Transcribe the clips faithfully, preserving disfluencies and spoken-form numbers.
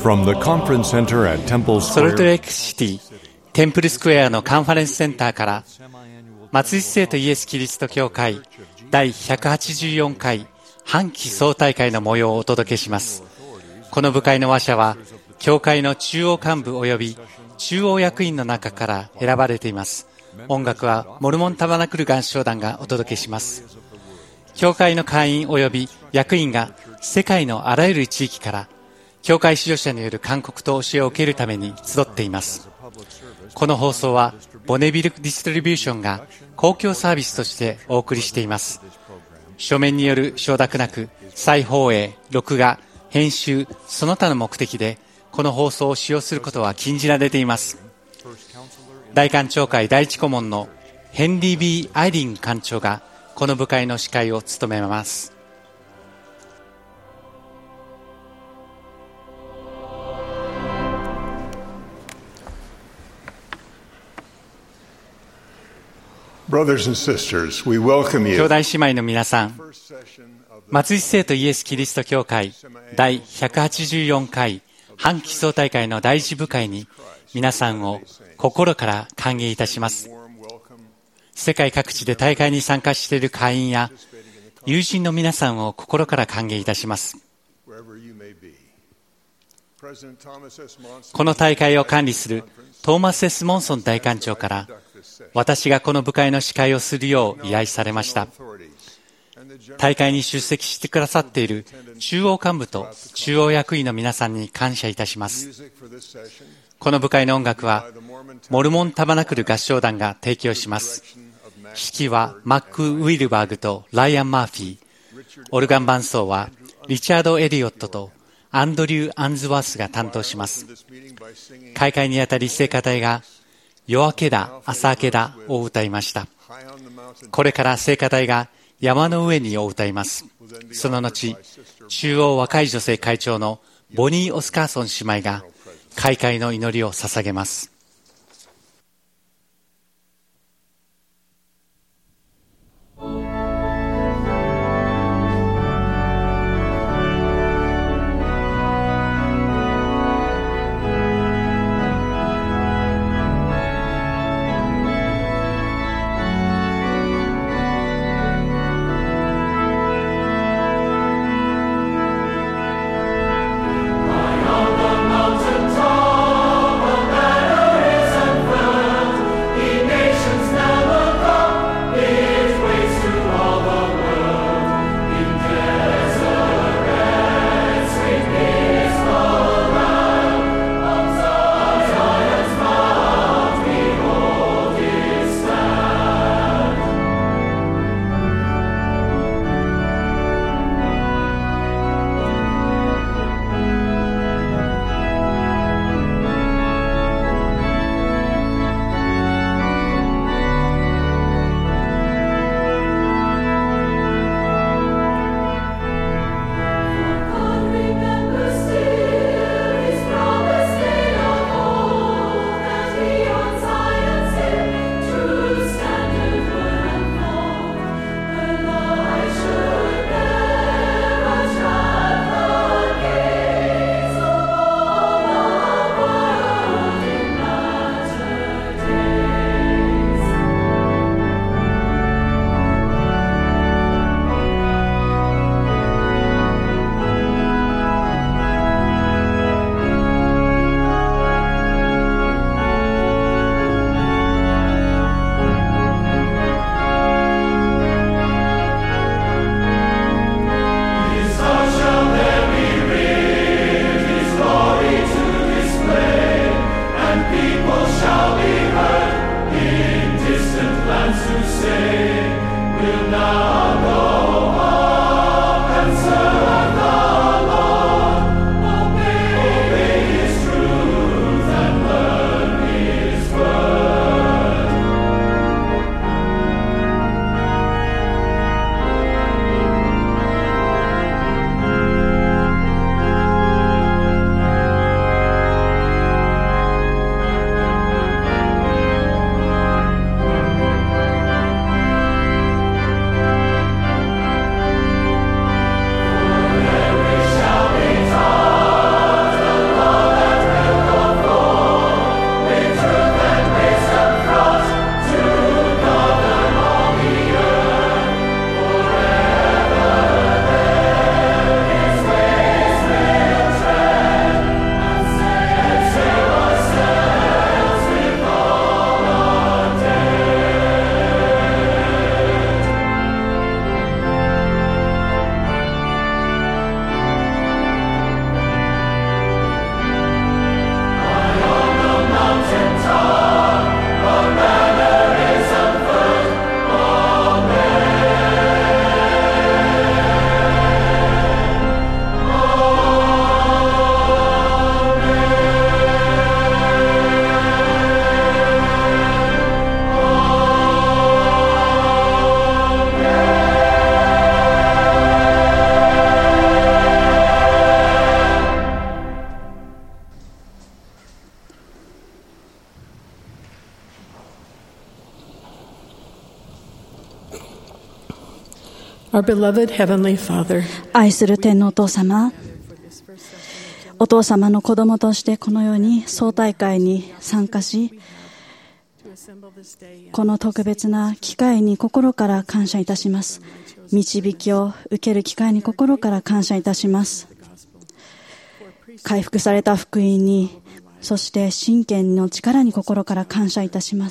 From the conference center at Temple ソルト Square, レイクシティテンプルスクエアのカンファレンスセンターから松井生徒イエス・キリスト教会第ひゃくはちじゅうよんかい半期総大会の模様をお届けします。この部会の話者は教会の中央幹部及び中央役員の中から選ばれています。音楽はモルモンタバナクル合唱団がお届けします。教会の会員及び役員が世界のあらゆる地域から教会指導者による勧告と教えを受けるために集っています。この放送はボネビルディストリビューションが公共サービスとしてお送りしています。書面による承諾なく再放映、録画、編集、その他の目的でこの放送を使用することは禁じられています。大監長会第一顧問のヘンリー・ビー・アイリング監長がこの部会の司会を務めます。 Brothers and sisters, we welcome 兄 you. 弟姉妹の皆さん、松井生徒イエス・キリスト教会第ひゃくはちじゅうよんかい半期総大会の第一部会に皆さんを心から歓迎いたします。世界各地で大会に参加している会員や友人の皆さんを心から歓迎いたします。この大会を管理するトーマス・エス・モンソン大監長から私がこの部会の司会をするよう依頼されました。大会に出席してくださっている中央幹部と中央役員の皆さんに感謝いたします。この部会の音楽はモルモンタバナクル合唱団が提供します。指揮はマック・ウィルバーグとライアン・マーフィー、オルガン伴奏はリチャード・エリオットとアンドリュー・アンズワースが担当します。開会にあたり聖歌隊が夜明けだ、朝明けだを歌いました。これから聖歌隊が山の上にを歌います。その後、中央若い女性会長のボニー・オスカーソン姉妹が開会の祈りを捧げます。 Mountain top of Mary. Our beloved Heavenly Father, 愛する天のお父様、お父様の子供としてこのように総大会に参加し、この特別な機会に心から感謝いたします。導きを受ける機会に心から感謝いたします。回復された福音に、そして真剣の力に心から感謝いたします。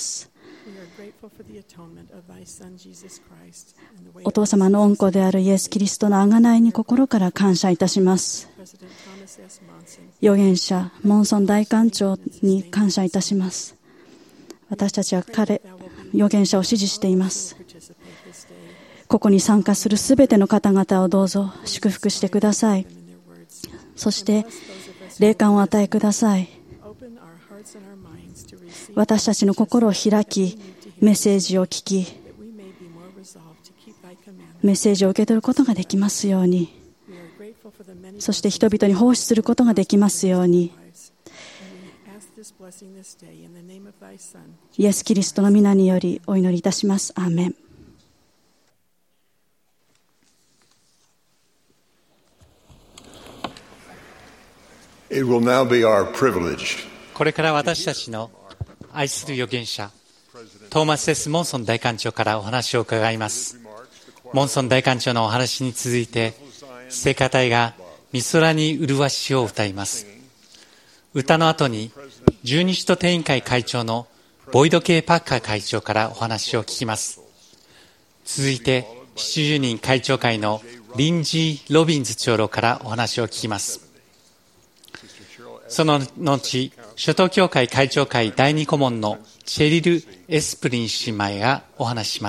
お父様の御子であるイエス・キリストの贖いに心から感謝いたします。預言者モンソン大官長に感謝いたします。私たちは彼預言者を支持しています。ここに参加するすべての方々をどうぞ祝福してください。そして霊感を与えください。私たちの心を開き、メッセージを聞き、メッセージを受け取ることができますように、そして人々に奉仕することができますように、イエス・キリストの皆によりお祈りいたします。アーメン。 It will now be our privilege. これから私たちの愛する預言者トーマス・S・モンソン大官長からお話を伺います。モンソン大官長のお話に続いて聖歌隊が美空に麗しを歌います。歌の後に十二使徒定員会会長のボイド・K・パッカー会長からお話を聞きます。続いてななじゅうにん会長会のリンジー・ロビンズ長老からお話を聞きます。その後、初等教会会長会第二顧問のチェリル・エスプリン姉妹がお話しします。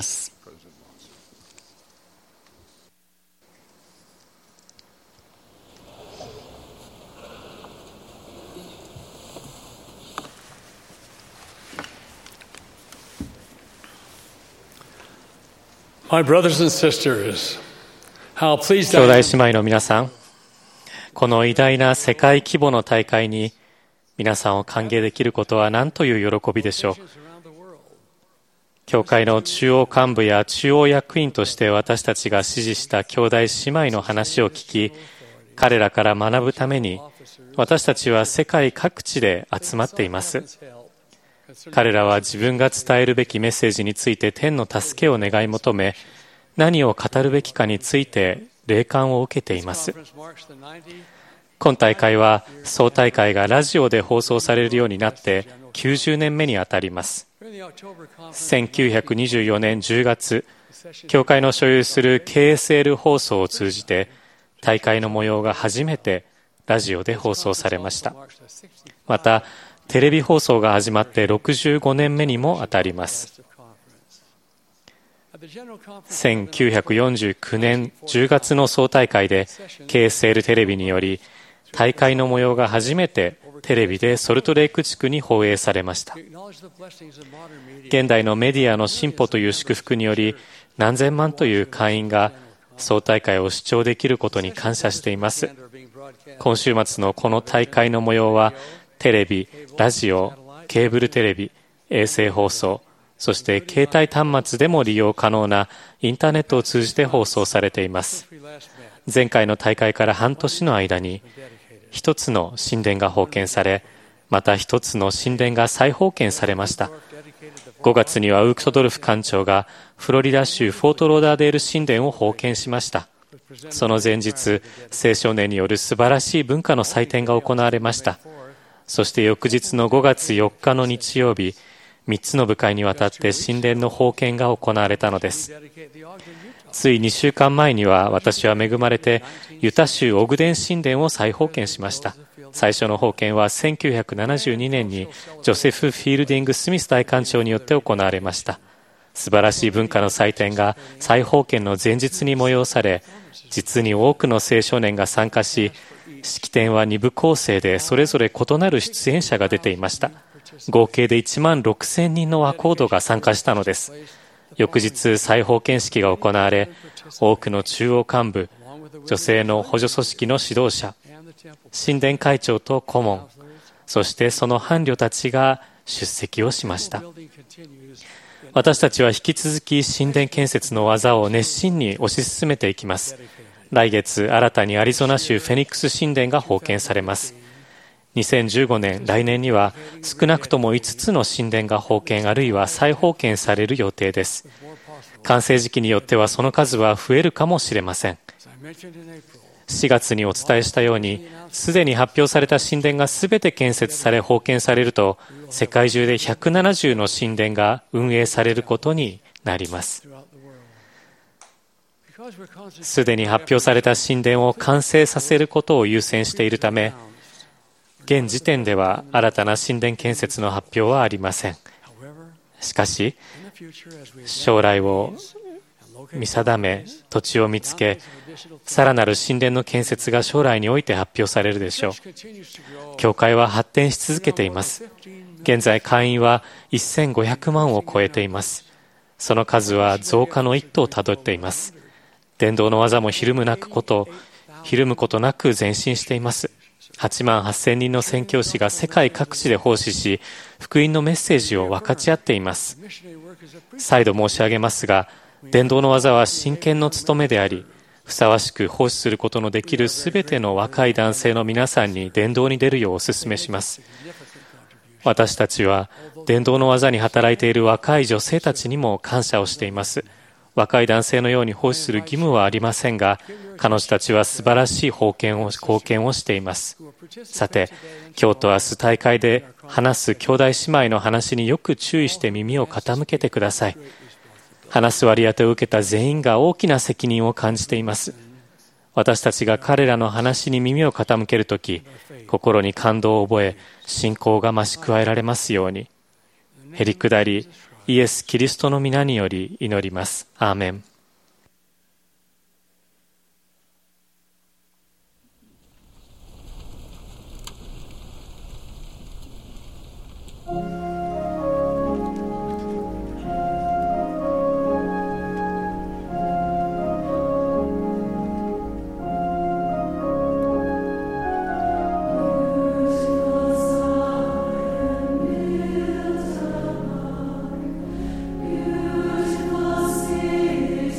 My brothers and sisters, how pleased 兄 I 弟姉妹の皆さん、この偉大な世界規模の大会に皆さんを歓迎できることは何という喜びでしょう。教会の中央幹部や中央役員として私たちが支持した兄弟姉妹の話を聞き、彼らから学ぶために私たちは世界各地で集まっています。彼らは自分が伝えるべきメッセージについて天の助けを願い求め、何を語るべきかについて霊感を受けています。今大会は総大会がラジオで放送されるようになってきゅうじゅうねんめにあたります。せんきゅうひゃくにじゅうよねんじゅうがつ、教会の所有する ケーエスエル 放送を通じて大会の模様が初めてラジオで放送されました。またテレビ放送が始まってろくじゅうごねんめにもあたります。せんきゅうひゃくよんじゅうきゅうねんじゅうがつの総大会で ケーエスエル テレビにより大会の模様が初めてテレビでソルトレイク地区に放映されました。現代のメディアの進歩という祝福により何千万という会員が総大会を視聴できることに感謝しています。今週末のこの大会の模様はテレビ、ラジオ、ケーブルテレビ、衛星放送、そして携帯端末でも利用可能なインターネットを通じて放送されています。前回の大会から半年の間に一つの神殿が奉献され、また一つの神殿が再奉献されました。ごがつにはウークトドルフ館長がフロリダ州フォートローダーデール神殿を奉献しました。その前日、青少年による素晴らしい文化の祭典が行われました。そして翌日のごがつよっかの日曜日、みっつの部会にわたって神殿の奉献が行われたのです。ついにしゅうかんまえには私は恵まれてユタ州オグデン神殿を再奉献しました。最初の奉献はせんきゅうひゃくななじゅうにねんにジョセフ・フィールディング・スミス大官長によって行われました。素晴らしい文化の祭典が再奉献の前日に催され、実に多くの青少年が参加し、式典はに部構成でそれぞれ異なる出演者が出ていました。合計でいちまんろくせんにんのアコードが参加したのです。翌日、再奉献式が行われ、多くの中央幹部、女性の補助組織の指導者、神殿会長と顧問、そしてその伴侶たちが出席をしました。 私たちは引き続き神殿建設の技を熱心に推し進めていきます。来月、新たにアリゾナ州フェニックス神殿が奉献されます。にせんじゅうごねん、来年には少なくともいつつの神殿が奉献あるいは再奉献される予定です。完成時期によってはその数は増えるかもしれません。しがつにお伝えしたように、すでに発表された神殿がすべて建設され奉献されると、世界中でひゃくななじゅうの神殿が運営されることになります。すでに発表された神殿を完成させることを優先しているため、現時点では新たな神殿建設の発表はありません。しかし、将来を見定め、土地を見つけ、さらなる神殿の建設が将来において発表されるでしょう。教会は発展し続けています。現在、会員はせんごひゃくまんを超えています。その数は増加の一途をたどっています。伝道の技もひるむなくこと、ひるむことなく前進しています。はちまんはっせんにんの宣教師が世界各地で奉仕し、福音のメッセージを分かち合っています。再度申し上げますが、伝道の技は真剣の務めであり、ふさわしく奉仕することのできるすべての若い男性の皆さんに伝道に出るようお勧めします。私たちは伝道の技に働いている若い女性たちにも感謝をしています。若い男性のように奉仕する義務はありませんが、彼女たちは素晴らしい貢献を、貢献をしています。さて、今日と明日大会で話す兄弟姉妹の話によく注意して耳を傾けてください。話す割り当てを受けた全員が大きな責任を感じています。私たちが彼らの話に耳を傾けるとき、心に感動を覚え、信仰が増し加えられますように。へりくだり、イエス・キリストの皆により祈ります。アーメン。 Beautiful city.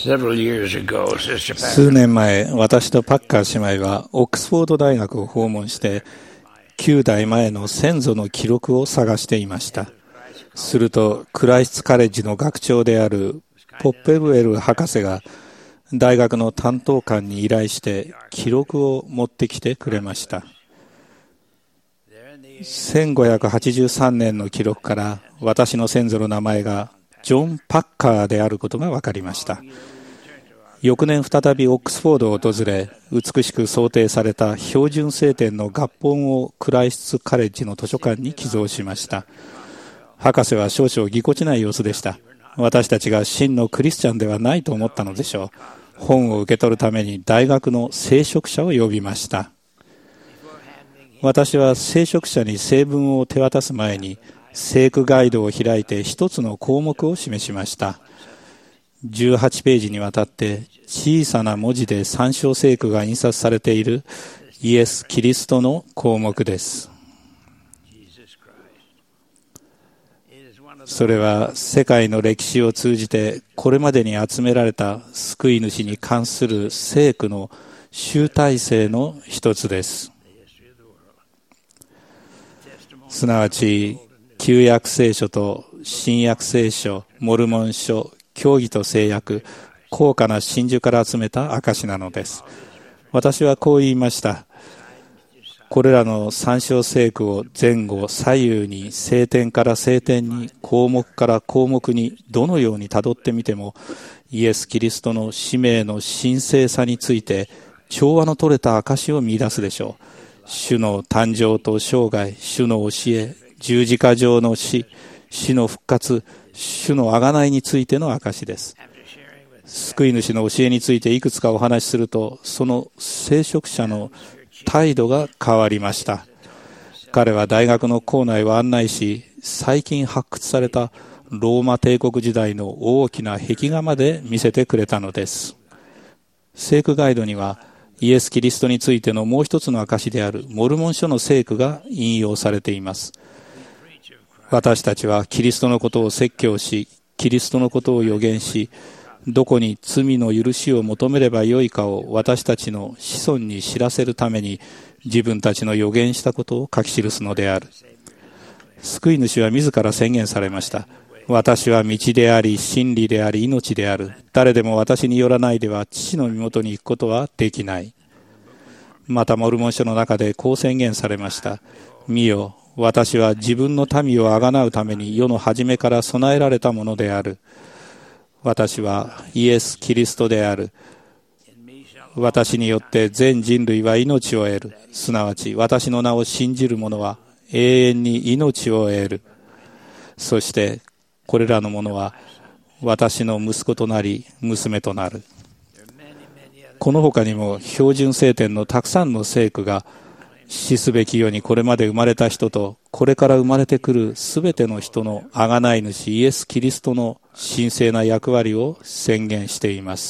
数年前、私とパッカー姉妹はオックスフォード大学を訪問して、きゅうだいまえの先祖の記録を探していました。すると、クライスツカレッジの学長であるポッペルウェル博士が、大学の担当官に依頼して記録を持ってきてくれました。せんごひゃくはちじゅうさんねんの記録から私の先祖の名前がジョン・パッカーであることが分かりました。翌年再びオックスフォードを訪れ、美しく装丁された標準聖典の合本をクライスツカレッジの図書館に寄贈しました。博士は少々ぎこちない様子でした。私たちが真のクリスチャンではないと思ったのでしょう。本を受け取るために大学の聖職者を呼びました。私は聖職者に聖文を手渡す前に聖句ガイドを開いて一つの項目を示しました。じゅうはちページにわたって小さな文字で参照聖句が印刷されているイエス・キリストの項目です。それは世界の歴史を通じてこれまでに集められた救い主に関する聖句の集大成の一つです。すなわち旧約聖書と新約聖書、モルモン書、教義と聖約、高価な真珠から集めた証なのです。私はこう言いました。これらの参照聖句を前後左右に聖典から聖典に項目から項目にどのようにたどってみてもイエス・キリストの使命の神聖さについて調和の取れた証を見出すでしょう。主の誕生と生涯、主の教え、十字架上の死、死の復活、主の贖いについての証です。救い主の教えについていくつかお話しすると、その聖職者の態度が変わりました。彼は大学の構内を案内し、最近発掘されたローマ帝国時代の大きな壁画まで見せてくれたのです。聖句ガイドには、イエス・キリストについてのもう一つの証であるモルモン書の聖句が引用されています。私たちはキリストのことを説教し、キリストのことを予言し、どこに罪の許しを求めればよいかを私たちの子孫に知らせるために自分たちの予言したことを書き記すのである。救い主は自ら宣言されました。私は道であり、真理であり、命である。誰でも私によらないでは父の身元に行くことはできない。またモルモン書の中でこう宣言されました。見よ、私は自分の民をあがなうために世の初めから備えられたものである。私はイエス・キリストである。私によって全人類は命を得る。すなわち私の名を信じる者は永遠に命を得る。そしてこれらの者は私の息子となり娘となる。この他にも標準聖典のたくさんの聖句が死すべき世にこれまで生まれた人とこれから生まれてくるすべての人の贖い主イエス・キリストの神聖な役割を宣言しています。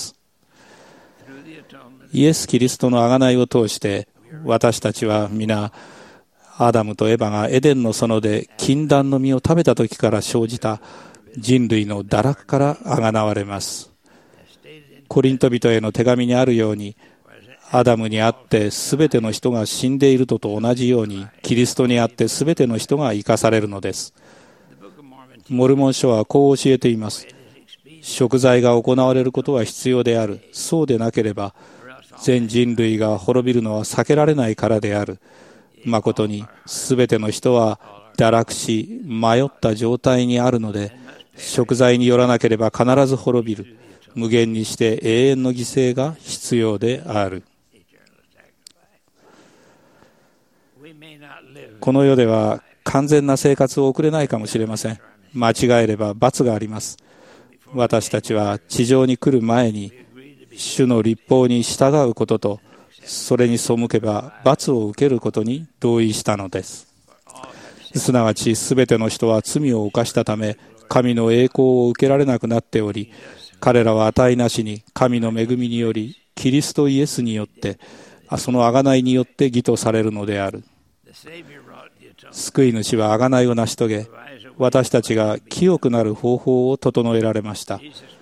イエス・キリストの贖いを通して私たちは皆アダムとエバがエデンの園で禁断の実を食べた時から生じた人類の堕落から贖われます。コリント人への手紙にあるようにアダムにあってすべての人が死んでいるとと同じようにキリストにあってすべての人が生かされるのです。モルモン書はこう教えています。贖罪が行われることは必要である。そうでなければ全人類が滅びるのは避けられないからである。誠にすべての人は堕落し迷った状態にあるので贖罪によらなければ必ず滅びる。無限にして永遠の犠牲が必要である。この世では完全な生活を送れないかもしれません。間違えれば罰があります。私たちは地上に来る前に主の律法に従うこととそれに背けば罰を受けることに同意したのです。すなわちすべての人は罪を犯したため神の栄光を受けられなくなっており、彼らは値なしに神の恵みによりキリストイエスによってその贖いによって義とされるのである。救い主は贖いを成し遂げ、私たちが清くなる方法を整えられました。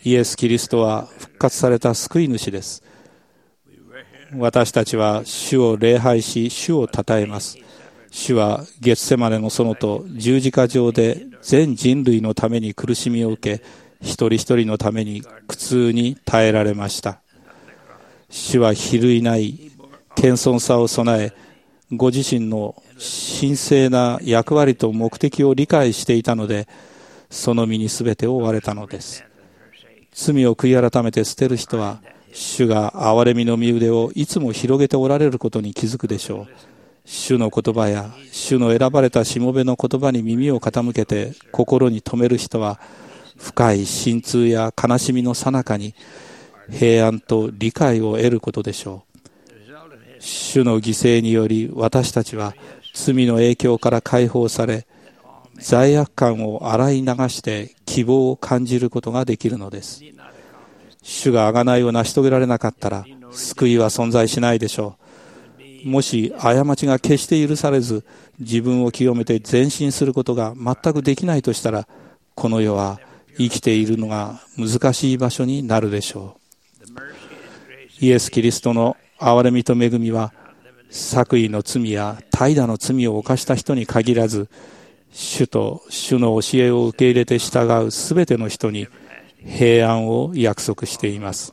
イエス・キリストは復活された救い主です。私たちは主を礼拝し、主を称えます。主はゲツセマネの園と十字架上で全人類のために苦しみを受け、一人一人のために苦痛に耐えられました。主は比類ない謙遜さを備え、ご自身の神聖な役割と目的を理解していたので、その身に全てを追われたのです。罪を悔い改めて捨てる人は、主が憐れみの身腕をいつも広げておられることに気づくでしょう。主の言葉や主の選ばれたしもべの言葉に耳を傾けて心に留める人は、深い心痛や悲しみの最中に平安と理解を得ることでしょう。主の犠牲により私たちは罪の影響から解放され、罪悪感を洗い流して希望を感じることができるのです。主が贖いを成し遂げられなかったら救いは存在しないでしょう。もし過ちが決して許されず、自分を清めて前進することが全くできないとしたら、この世は生きているのが難しい場所になるでしょう。イエス・キリストの憐れみと恵みは、作為の罪や怠惰の罪を犯した人に限らず、主と主の教えを受け入れて従うすべての人に平安を約束しています。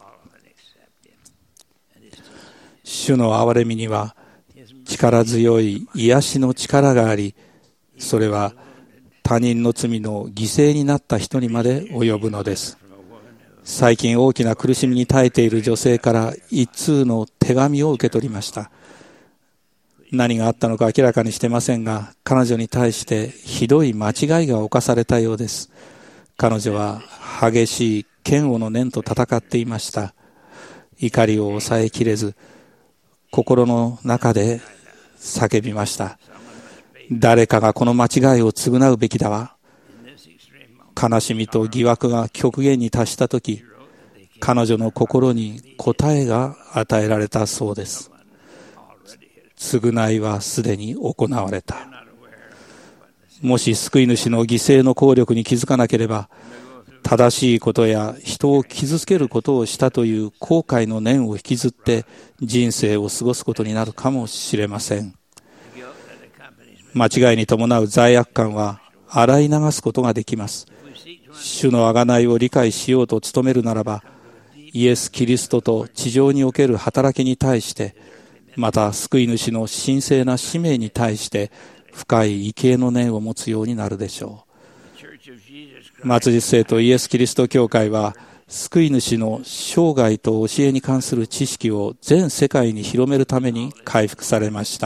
主の憐れみには力強い癒しの力があり、それは他人の罪の犠牲になった人にまで及ぶのです。最近大きな苦しみに耐えている女性から一通の手紙を受け取りました。何があったのか明らかにしてませんが、彼女に対してひどい間違いが犯されたようです。彼女は激しい嫌悪の念と戦っていました。怒りを抑えきれず、心の中で叫びました。誰かがこの間違いを償うべきだわ。悲しみと疑惑が極限に達したとき、彼女の心に答えが与えられたそうです。償いはすでに行われた。もし救い主の犠牲の効力に気づかなければ、正しいことや人を傷つけることをしたという後悔の念を引きずって人生を過ごすことになるかもしれません。間違いに伴う罪悪感は洗い流すことができます。主の贖いを理解しようと努めるならば、イエス・キリストと地上における働きに対して、また救い主の神聖な使命に対して深い畏敬の念を持つようになるでしょう。末日聖とイエス・キリスト教会は、救い主の生涯と教えに関する知識を全世界に広めるために回復されました。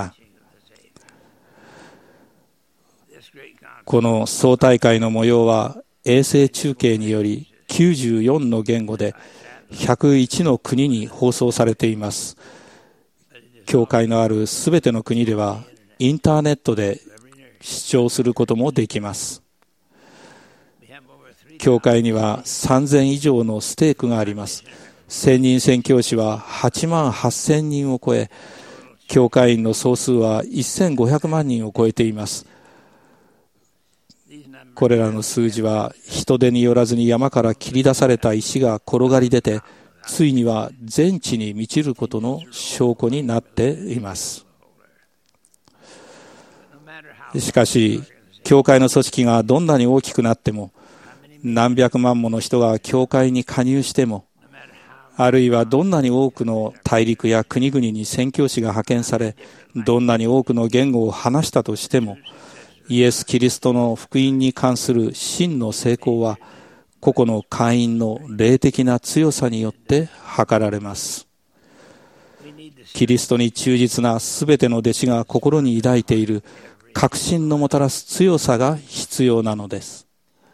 この総大会の模様は衛星中継によりきゅうじゅうよんの言語でひゃくいちの国に放送されています。教会のあるすべての国ではインターネットで視聴することもできます。教会にはさんぜん以上のステークがあります。専任宣教師ははちまんはっせんにんを超え、教会員の総数はせんごひゃくまんにんを超えています。これらの数字は人手によらずに山から切り出された石が転がり出て、ついには全地に満ちることの証拠になっています。しかし、教会の組織がどんなに大きくなっても、何百万もの人が教会に加入しても、あるいはどんなに多くの大陸や国々に宣教師が派遣され、どんなに多くの言語を話したとしても、イエス・キリストの福音に関する真の成功は、個々の会員の霊的な強さによって図られます。キリストに忠実なすべての弟子が心に抱いている確信のもたらす強さが必要なのです。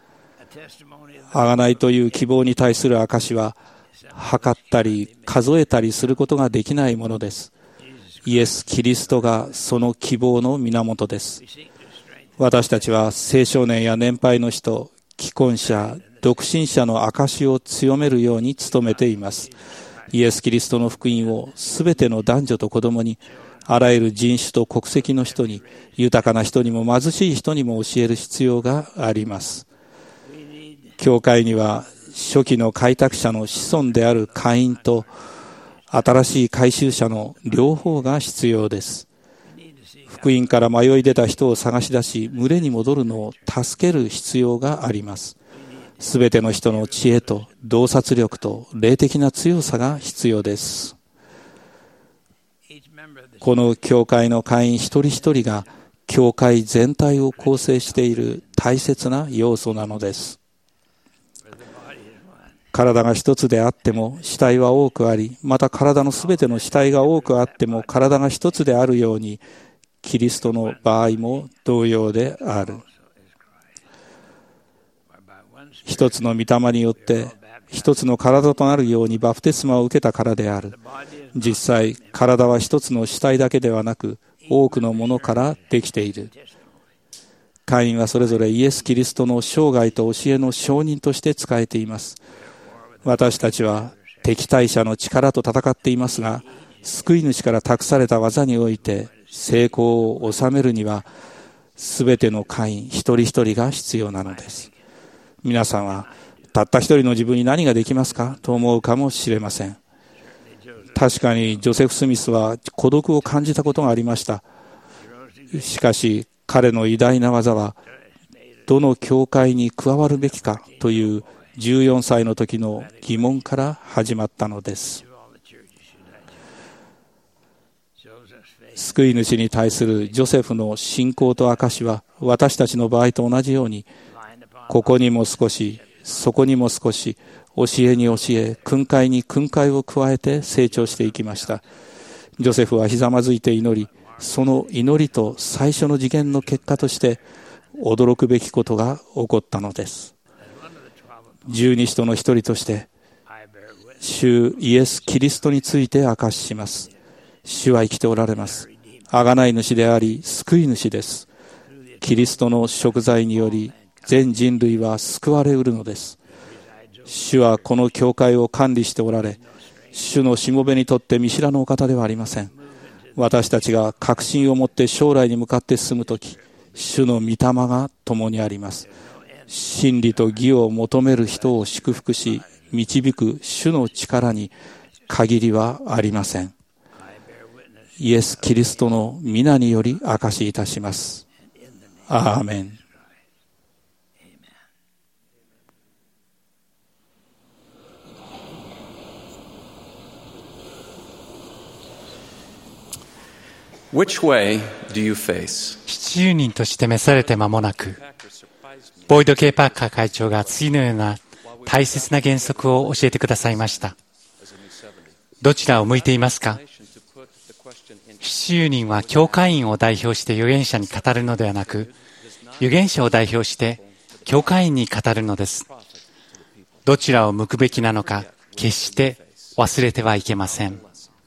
贖いという希望に対する証は、測ったり数えたりすることができないものです。イエス・キリストがその希望の源です。私たちは青少年や年配の人、既婚者、独身者の証を強めるように努めています。イエス・キリストの福音をすべての男女と子供に、あらゆる人種と国籍の人に、豊かな人にも貧しい人にも教える必要があります。教会には初期の開拓者の子孫であるカインと新しい改宗者の両方が必要です。福音から迷い出た人を探し出し、群れに戻るのを助ける必要があります。すべての人の知恵と洞察力と霊的な強さが必要です。この教会の会員一人一人が教会全体を構成している大切な要素なのです。体が一つであっても死体は多くあり、また体のすべての死体が多くあっても体が一つであるように、キリストの場合も同様である。一つの御霊によって一つの体となるようにバプテスマを受けたからである。実際、体は一つの死体だけではなく、多くのものからできている。会員はそれぞれイエス・キリストの生涯と教えの証人として仕えています。私たちは敵対者の力と戦っていますが、救い主から託された技において成功を収めるには、すべての会員一人一人が必要なのです。皆さんはたった一人の自分に何ができますかと思うかもしれません。確かにジョセフ・スミスは孤独を感じたことがありました。しかし彼の偉大な技は、どの教会に加わるべきかというじゅうよんさいの時の疑問から始まったのです。救い主に対するジョセフの信仰と証は、私たちの場合と同じように、ここにも少し、そこにも少し、教えに教え、訓戒に訓戒を加えて成長していきました。ジョセフはひざまずいて祈り、その祈りと最初の次元の結果として、驚くべきことが起こったのです。十二使徒の一人として、主イエス・キリストについて証しします。主は生きておられます。贖い主であり、救い主です。キリストの贖罪により、全人類は救われうるのです。主はこの教会を管理しておられ、主のしもべにとって見知らぬお方ではありません。私たちが確信を持って将来に向かって進むとき、主の御霊が共にあります。真理と義を求める人を祝福し、導く主の力に限りはありません。イエス・キリストの皆により証しいたします。アーメン。 Which way do you face? ななじゅうにんとして召されて間もなく、ボイド・K・パーカー会長が次のような大切な原則を教えてくださいました。どちらを向いていますか？ななじゅうにんは教会員を代表して預言者に語るのではなく、預言者を代表して教会員に語るのです。どちらを向くべきなのか、決して忘れてはいけません。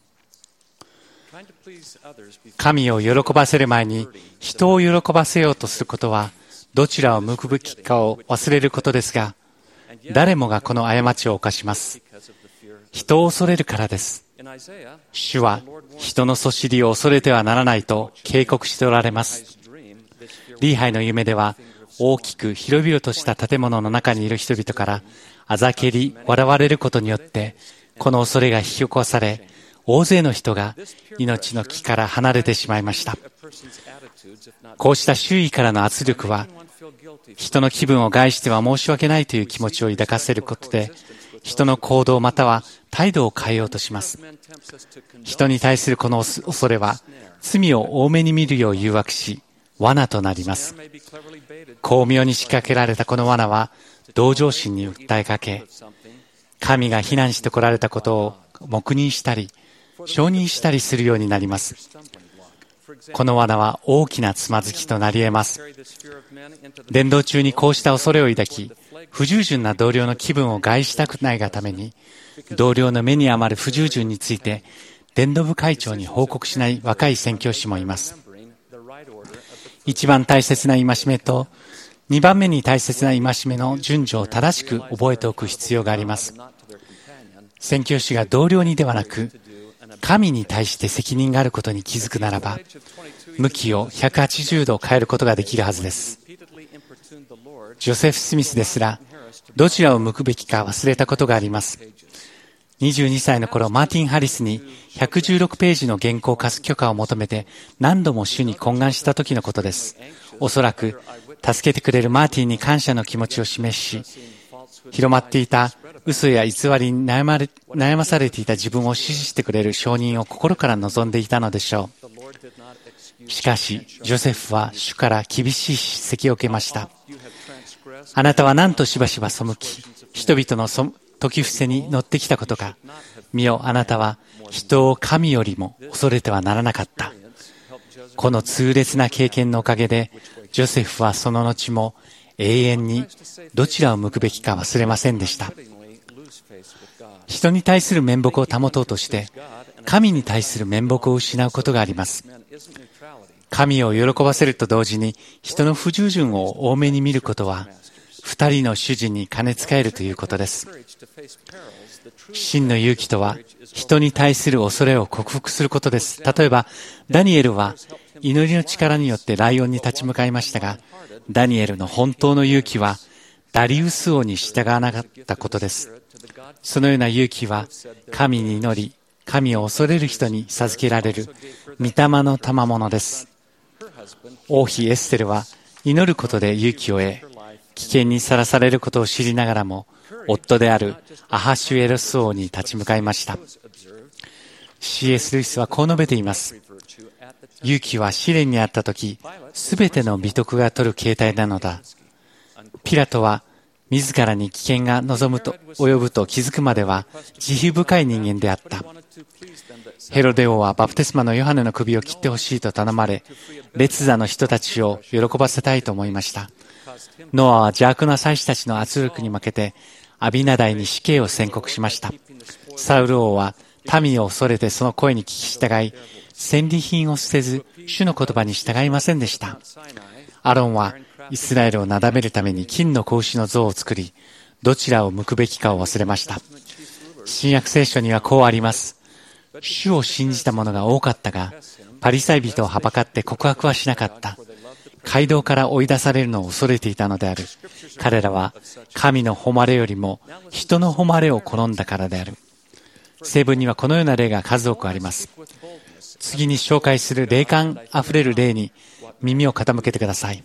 神を喜ばせる前に人を喜ばせようとすることは、どちらを向くべきかを忘れることですが、誰もがこの過ちを犯します。人を恐れるからです。主は人のそしりを恐れてはならないと警告しておられます。リーハイの夢では、大きく広々とした建物の中にいる人々からあざけり笑われることによって、この恐れが引き起こされ、大勢の人が命の木から離れてしまいました。こうした周囲からの圧力は、人の気分を害しては申し訳ないという気持ちを抱かせることで、人の行動または態度を変えようとします。人に対するこの恐れは、罪を多めに見るよう誘惑し、罠となります。巧妙に仕掛けられたこの罠は、同情心に訴えかけ、神が非難してこられたことを黙認したり、承認したりするようになります。この罠は大きなつまずきとなり得ます。伝道中にこうした恐れを抱き、不従順な同僚の気分を害したくないがために、同僚の目に余る不従順について、伝道部会長に報告しない若い宣教師もいます。一番大切な戒めと、二番目に大切な戒めの順序を正しく覚えておく必要があります。宣教師が同僚にではなく、神に対して責任があることに気づくならば、向きをひゃくはちじゅうど変えることができるはずです。 ジョセフ・スミスですら、どちらを向くべきか忘れたことがあります。にじゅうにさいの頃、マーティン・ハリスにひゃくじゅうろくページの原稿を貸す許可を求めて何度も主に懇願した時のことです。おそらく、助けてくれるマーティンに感謝の気持ちを示し、広まっていた嘘や偽りに悩まれ、悩まされていた自分を支持してくれる証人を心から望んでいたのでしょう。しかし、ジョセフは主から厳しい叱責を受けました。あなたは何としばしば背き、人々の時伏せに乗ってきたことか。見よ、あなたは人を神よりも恐れてはならなかった。この痛烈な経験のおかげで、ジョセフはその後も永遠にどちらを向くべきか忘れませんでした。人に対する面目を保とうとして、神に対する面目を失うことがあります。神を喜ばせると同時に、人の不従順を多めに見ることは、二人の主人に金使えるということです。真の勇気とは、人に対する恐れを克服することです。例えば、ダニエルは祈りの力によってライオンに立ち向かいましたが、ダニエルの本当の勇気は、ダリウス王に従わなかったことです。そのような勇気は、神に祈り、神を恐れる人に授けられる、御霊の賜物です。王妃エステルは、祈ることで勇気を得、危険にさらされることを知りながらも、夫であるアハシュエロス王に立ち向かいました。シーエス ルイスはこう述べています。勇気は試練にあったとき、すべての美徳が取る形態なのだ。ピラトは、自らに危険が望むと、及ぶと気づくまでは、慈悲深い人間であった。ヘロデ王はバプテスマのヨハネの首を切ってほしいと頼まれ、列座の人たちを喜ばせたいと思いました。ノアは邪悪な祭司たちの圧力に負けて、アビナダイに死刑を宣告しました。サウル王は民を恐れてその声に聞き従い、戦利品を捨てず、主の言葉に従いませんでした。アロンはイスラエルをなだめるために金の子牛の像を作り、どちらを向くべきかを忘れました。新約聖書にはこうあります。主を信じた者が多かったが、パリサイ人をはばかって告白はしなかった。街道から追い出されるのを恐れていたのである。彼らは神の誉れよりも人の誉れを好んだからである。聖文にはこのような例が数多くあります。次に紹介する霊感あふれる例に耳を傾けてください。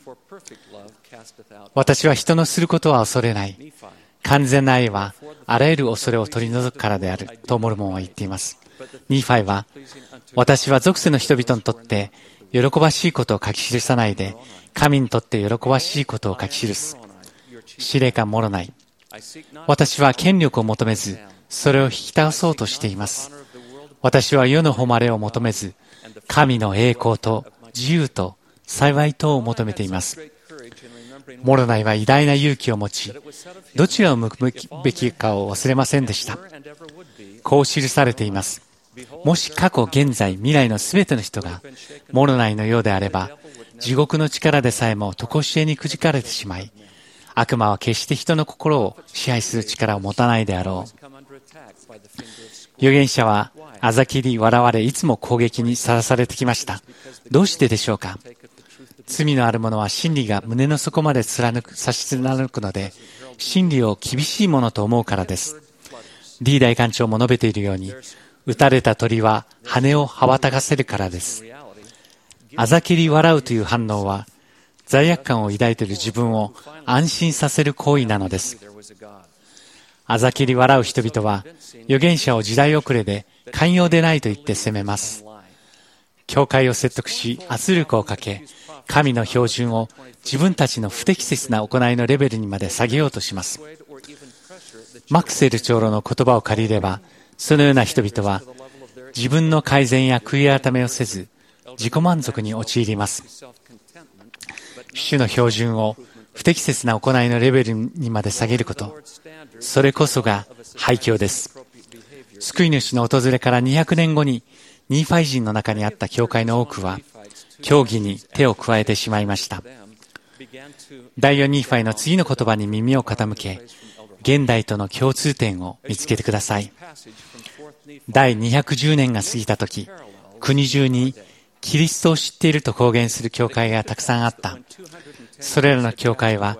私は人のすることは恐れない。完全な愛はあらゆる恐れを取り除くからであるとモルモンは言っています。ニーファイは、私は属世の人々にとって喜ばしいことを書き記さないで、神にとって喜ばしいことを書き記す。司令官モロナイ。私は権力を求めず、それを引き倒そうとしています。私は世の誉れを求めず、神の栄光と自由と幸いとを求めています。モロナイは偉大な勇気を持ち、どちらを向くべきかを忘れませんでした。こう記されています。もし過去、現在、未来のすべての人がモロナイのようであれば、地獄の力でさえも常しえにくじかれてしまい、悪魔は決して人の心を支配する力を持たないであろう。預言者はあざきり笑われ、いつも攻撃にさらされてきました。どうしてでしょうか。罪のある者は真理が胸の底まで貫く、差し貫くので、真理を厳しいものと思うからです。リー大官長も述べているように、撃たれた鳥は羽を羽ばたかせるからです。あざきり笑うという反応は、罪悪感を抱いている自分を安心させる行為なのです。あざきり笑う人々は、預言者を時代遅れで寛容でないと言って責めます。教会を説得し、圧力をかけ、神の標準を自分たちの不適切な行いのレベルにまで下げようとします。マクセル長老の言葉を借りれば、そのような人々は自分の改善や悔い改めをせず、自己満足に陥ります。主の標準を不適切な行いのレベルにまで下げること、それこそが廃墟です。救い主の訪れからにひゃくねんごにニーファイ人の中にあった教会の多くは、教義に手を加えてしまいました。第四ニーファイの次の言葉に耳を傾け、現代との共通点を見つけてください。第にひゃくじゅうねんが過ぎたとき、国中にキリストを知っていると公言する教会がたくさんあった。それらの教会は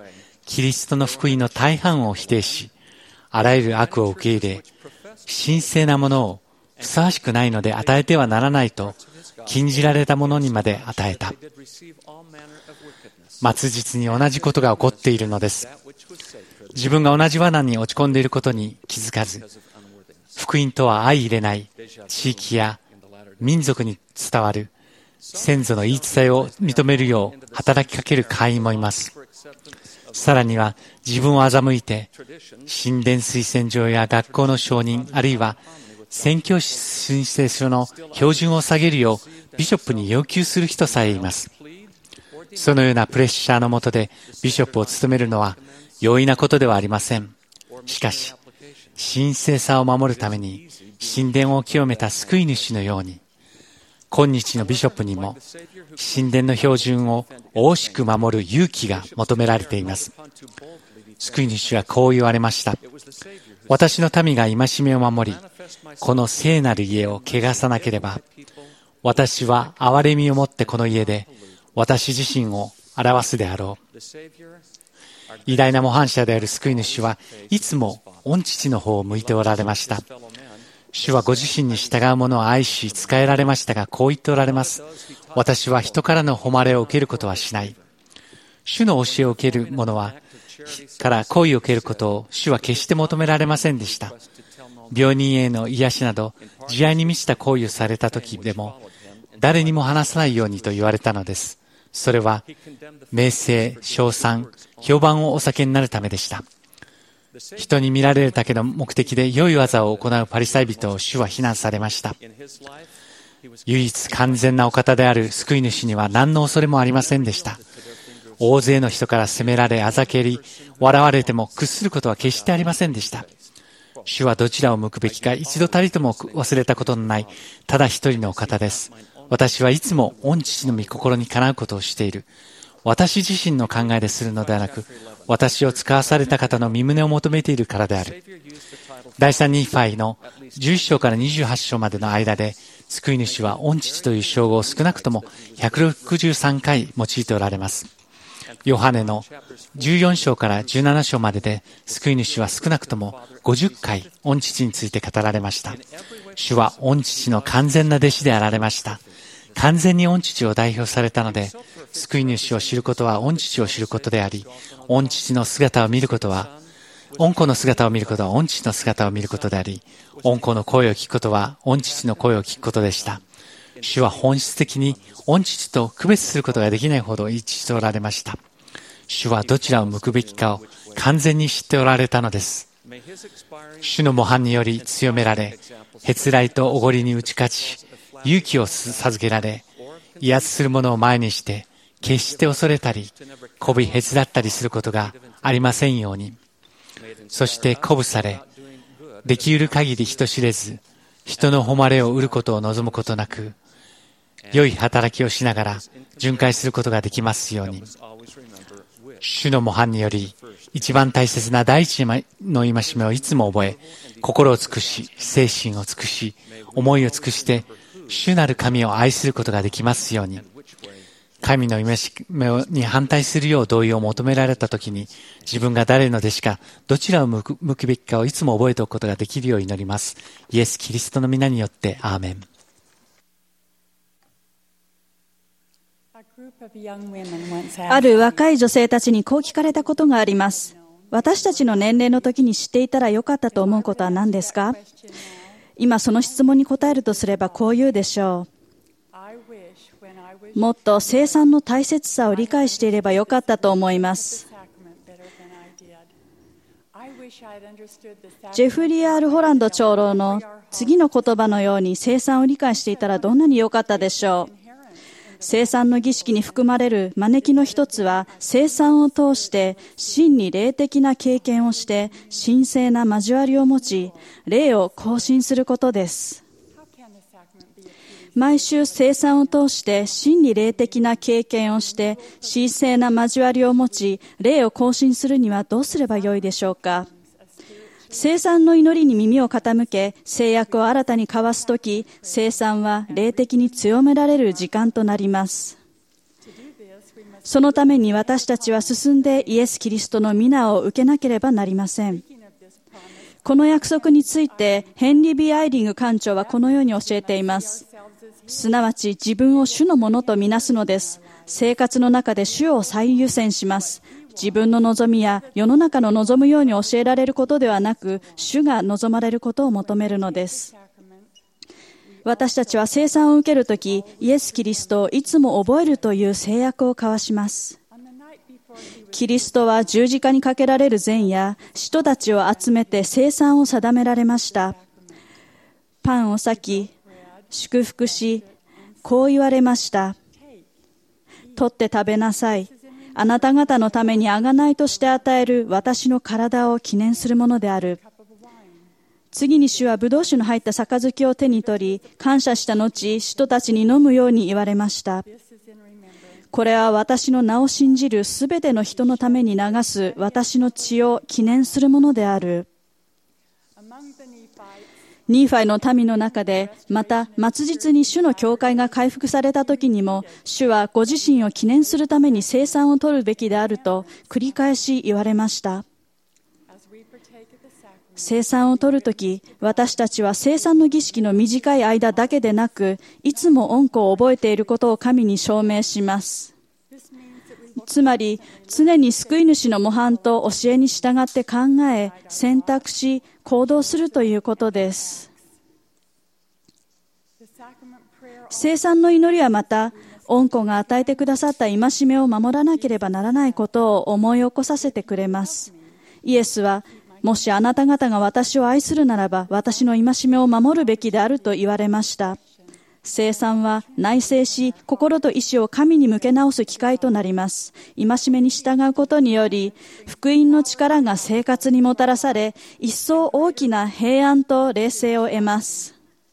キリストの福音の大半を否定し、あらゆる悪を受け入れ、神聖なものをふさわしくないので与えてはならないと禁じられたものにまで与えた。末日に同じことが起こっているのです。自分が同じ罠に落ち込んでいることに気づかず、福音とは相入れない地域や民族に伝わる先祖の言い伝えを認めるよう働きかける会員もいます。さらには自分を欺いて神殿推薦状や学校の承認、あるいは宣教師申請書の標準を下げるようビショップに要求する人さえいます。そのようなプレッシャーの下でビショップを務めるのは容易なことではありません。しかし、神聖さを守るために神殿を清めた救い主のように、今日のビショップにも神殿の標準を惜しく守る勇気が求められています。救い主はこう言われました。私の民が戒めを守り、この聖なる家を汚さなければ、私は憐れみをもってこの家で私自身を表すであろう。偉大な模範者である救い主はいつも御父の方を向いておられました。主はご自身に従う者を愛し仕えられましたが、こう言っておられます。私は人からの誉れを受けることはしない。主の教えを受ける者はから好意を受けることを主は決して求められませんでした。病人への癒しなど慈愛に満ちた行為をされた時でも誰にも話さないようにと言われたのです。それは名声、称賛、評判をお酒になるためでした。人に見られるだけの目的で良い技を行うパリサイ人を主は非難されました。唯一完全なお方である救い主には何の恐れもありませんでした。大勢の人から責められ、あざけり、笑われても屈することは決してありませんでした。主はどちらを向くべきか一度たりとも忘れたことのないただ一人のお方です。私はいつも御父の御心にかなうことをしている。私自身の考えでするのではなく、私を使わされた方の御胸を求めているからである。第三ニーファイのじゅういっ章からにじゅうはち章までの間で、救い主は御父という称号を少なくともひゃくろくじゅうさんかい用いておられます。ヨハネのじゅうよん章からじゅうなな章までで、救い主は少なくともごじゅっかい御父について語られました。主は御父の完全な弟子であられました。完全に御父を代表されたので、救い主を知ることは御父を知ることであり、御父の姿を見ることは、御子の姿を見ることは御父の姿を見ることであり、御子の声を聞くことは御父の声を聞くことでした。主は本質的に御父と区別することができないほど一致しておられました。主はどちらを向くべきかを完全に知っておられたのです。主の模範により強められ、へつらいとおごりに打ち勝ち、勇気を授けられ、威圧する者を前にして、決して恐れたり、媚びへつらったりすることがありませんように。そして鼓舞され、できうる限り人知れず、人の誉れを得ることを望むことなく、良い働きをしながら巡回することができますように。主の模範により、一番大切な第一の戒めをいつも覚え、心を尽くし、精神を尽くし、思いを尽くして、主なる神を愛することができますように。神の戒めに反対するよう同意を求められたときに、自分が誰の弟子か、どちらを向く、向くべきかをいつも覚えておくことができるよう祈ります。イエス・キリストの皆によって、アーメン。 ある若い女性たちにこう聞かれたことがあります。私たちの年齢の時に知っていたらよかったと思うことは何ですか？今その質問に答えるとすればこう言うでしょう。もっと聖餐の大切さを理解していればよかったと思います。ジェフリー・アール・ホランド長老の次の言葉のように聖餐を理解していたらどんなによかったでしょう。聖餐の儀式に含まれる招きの一つは、聖餐を通して真に霊的な経験をして神聖な交わりを持ち、霊を更新することです。毎週聖餐を通して真に霊的な経験をして神聖な交わりを持ち、霊を更新するにはどうすればよいでしょうか。聖餐の祈りに耳を傾け、誓約を新たに交わすとき、聖餐は霊的に強められる時間となります。 そのために私たちは進んでイエス・キリストの皆を受けなければなりません。この約束についてヘンリー・ビー・アイリング館長はこのように教えています。すなわち自分を主のものとみなすのです。生活の中で主を最優先します。自分の望みや世の中の望むように教えられることではなく、主が望まれることを求めるのです。私たちは聖餐を受けるとき、イエス・キリストをいつも覚えるという制約を交わします。キリストは十字架にかけられる前夜、使徒たちを集めて聖餐を定められました。パンを裂き、祝福し、こう言われました。取って食べなさい。あなた方のために贖いとして与える私の体を記念するものである。次に主はブドウ酒の入った杯を手に取り、感謝した後、使徒たちに飲むように言われました。これは私の名を信じるすべての人のために流す私の血を記念するものである。ニーファイの民の中で、また末日に主の教会が回復された時にも、主はご自身を記念するために聖餐を取るべきであると繰り返し言われました。聖餐を取るとき、私たちは聖餐の儀式の短い間だけでなく、いつも恩子を覚えていることを神に証明します。つまり、常に救い主の模範と教えに従って考え、選択し、行動するということです。聖餐の祈りはまた、恩子が与えてくださった戒めを守らなければならないことを思い起こさせてくれます。イエスは、もしあなた方が私を愛するならば、私の戒めを守るべきであると言われました。聖餐は内省し、心と意志を神に向け直す機会となります。戒めに従うことにより、福音の力が生活にもたらされ、一層大きな平安と霊性を得ます。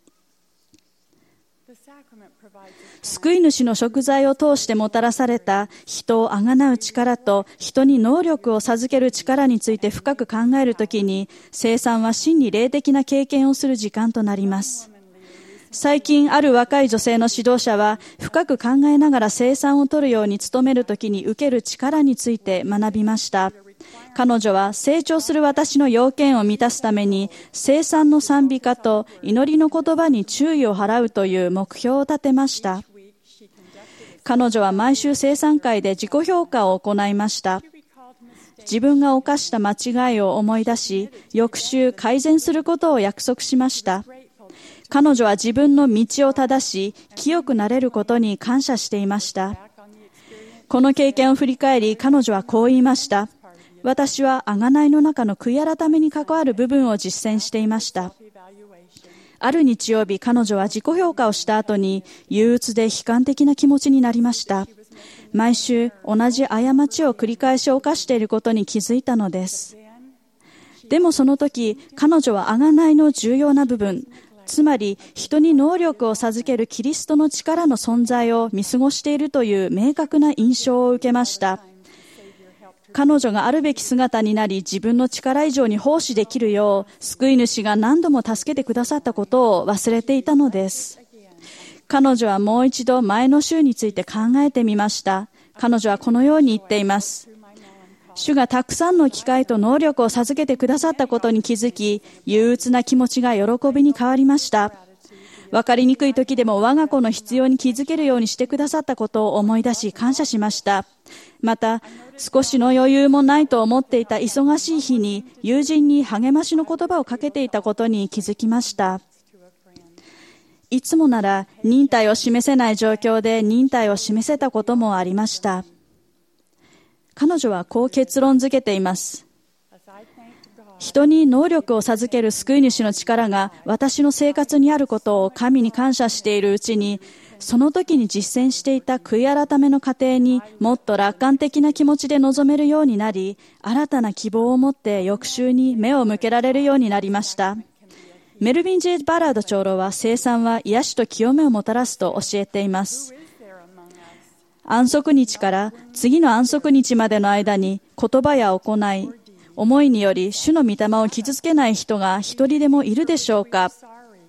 救い主の贖罪を通してもたらされた人をあがなう力と人に能力を授ける力について深く考えるときに、聖餐は真に霊的な経験をする時間となります。最近ある若い女性の指導者は、深く考えながら聖餐を取るように努めるときに受ける力について学びました。彼女は成長する私の要件を満たすために、聖餐の賛美歌と祈りの言葉に注意を払うという目標を立てました。彼女は毎週聖餐会で自己評価を行いました。自分が犯した間違いを思い出し、翌週改善することを約束しました。彼女は自分の道を正し、清くなれることに感謝していました。この経験を振り返り、彼女はこう言いました。私は贖いの中の悔い改めに関わる部分を実践していました。ある日曜日、彼女は自己評価をした後に、憂鬱で悲観的な気持ちになりました。毎週、同じ過ちを繰り返し犯していることに気づいたのです。でもその時、彼女は贖いの重要な部分、つまり人に能力を授けるキリストの力の存在を見過ごしているという明確な印象を受けました。彼女があるべき姿になり、自分の力以上に奉仕できるよう、救い主が何度も助けてくださったことを忘れていたのです。彼女はもう一度前の週について考えてみました。彼女はこのように言っています。主がたくさんの機会と能力を授けてくださったことに気づき、憂鬱な気持ちが喜びに変わりました。わかりにくい時でも我が子の必要に気づけるようにしてくださったことを思い出し感謝しました。また、少しの余裕もないと思っていた忙しい日に友人に励ましの言葉をかけていたことに気づきました。いつもなら忍耐を示せない状況で忍耐を示せたこともありました。彼女はこう結論付けています。人に能力を授ける救い主の力が私の生活にあることを神に感謝しているうちに、その時に実践していた悔い改めの過程にもっと楽観的な気持ちで臨めるようになり、新たな希望を持って翌週に目を向けられるようになりました。メルビン・ジェイ・バラード長老は、聖餐は癒しと清めをもたらすと教えています。安息日から次の安息日までの間に言葉や行い、思いにより主の御霊を傷つけない人が一人でもいるでしょうか。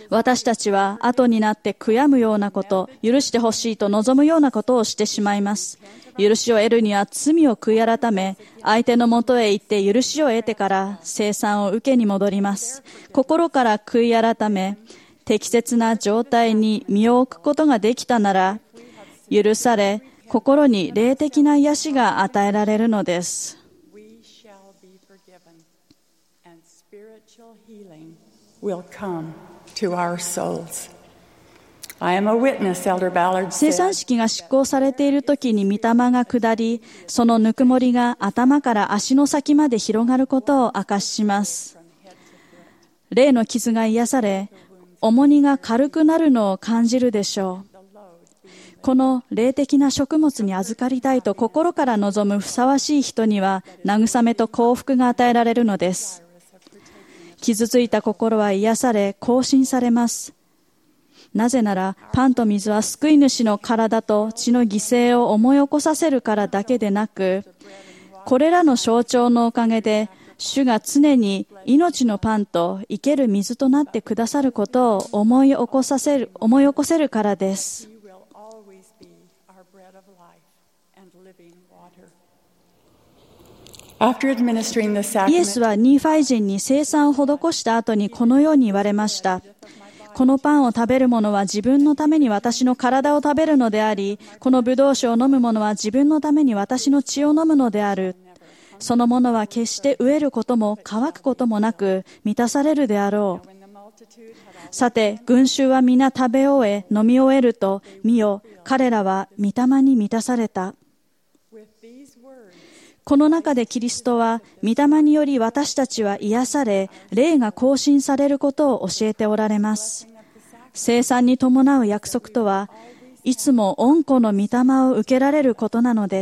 私たちは後になって悔やむようなこと、許してほしいと望むようなことをしてしまいます。許しを得るには罪を悔い改め、相手のもとへ行って許しを得てから清算を受けに戻ります。心から悔い改め、適切な状態に身を置くことができたなら、許され、心に霊的な癒しが与えられるのです。清算式が執行されているときに御霊が下り、そのぬくもりが頭から足の先まで広がることを証しします。霊の傷が癒され、重荷が軽くなるのを感じるでしょう。この霊的な食物に預かりたいと心から望むふさわしい人には慰めと幸福が与えられるのです。傷ついた心は癒され、更新されます。なぜなら、パンと水は救い主の体と血の犠牲を思い起こさせるからだけでなく、これらの象徴のおかげで、主が常に命のパンと生ける水となってくださることを思い起こさせる、思い起こせるからです。イエスはニーファイ人に清算を施した後にこのように言われました。このパンを食べる者は自分のために私の体を食べるのであり、この葡萄酒を飲む者は自分のために私の血を飲むのである。そのものは決して飢えることも乾くこともなく満たされるであろう。さて、群衆は皆食べ終え、飲み終えると、見よ、彼らは御霊に満たされた。この中でキリストは、御霊により私たちは癒され、霊が更新されることを教えておられます。清算に伴う約束とは、いつも御子の御霊を受けられることなのです。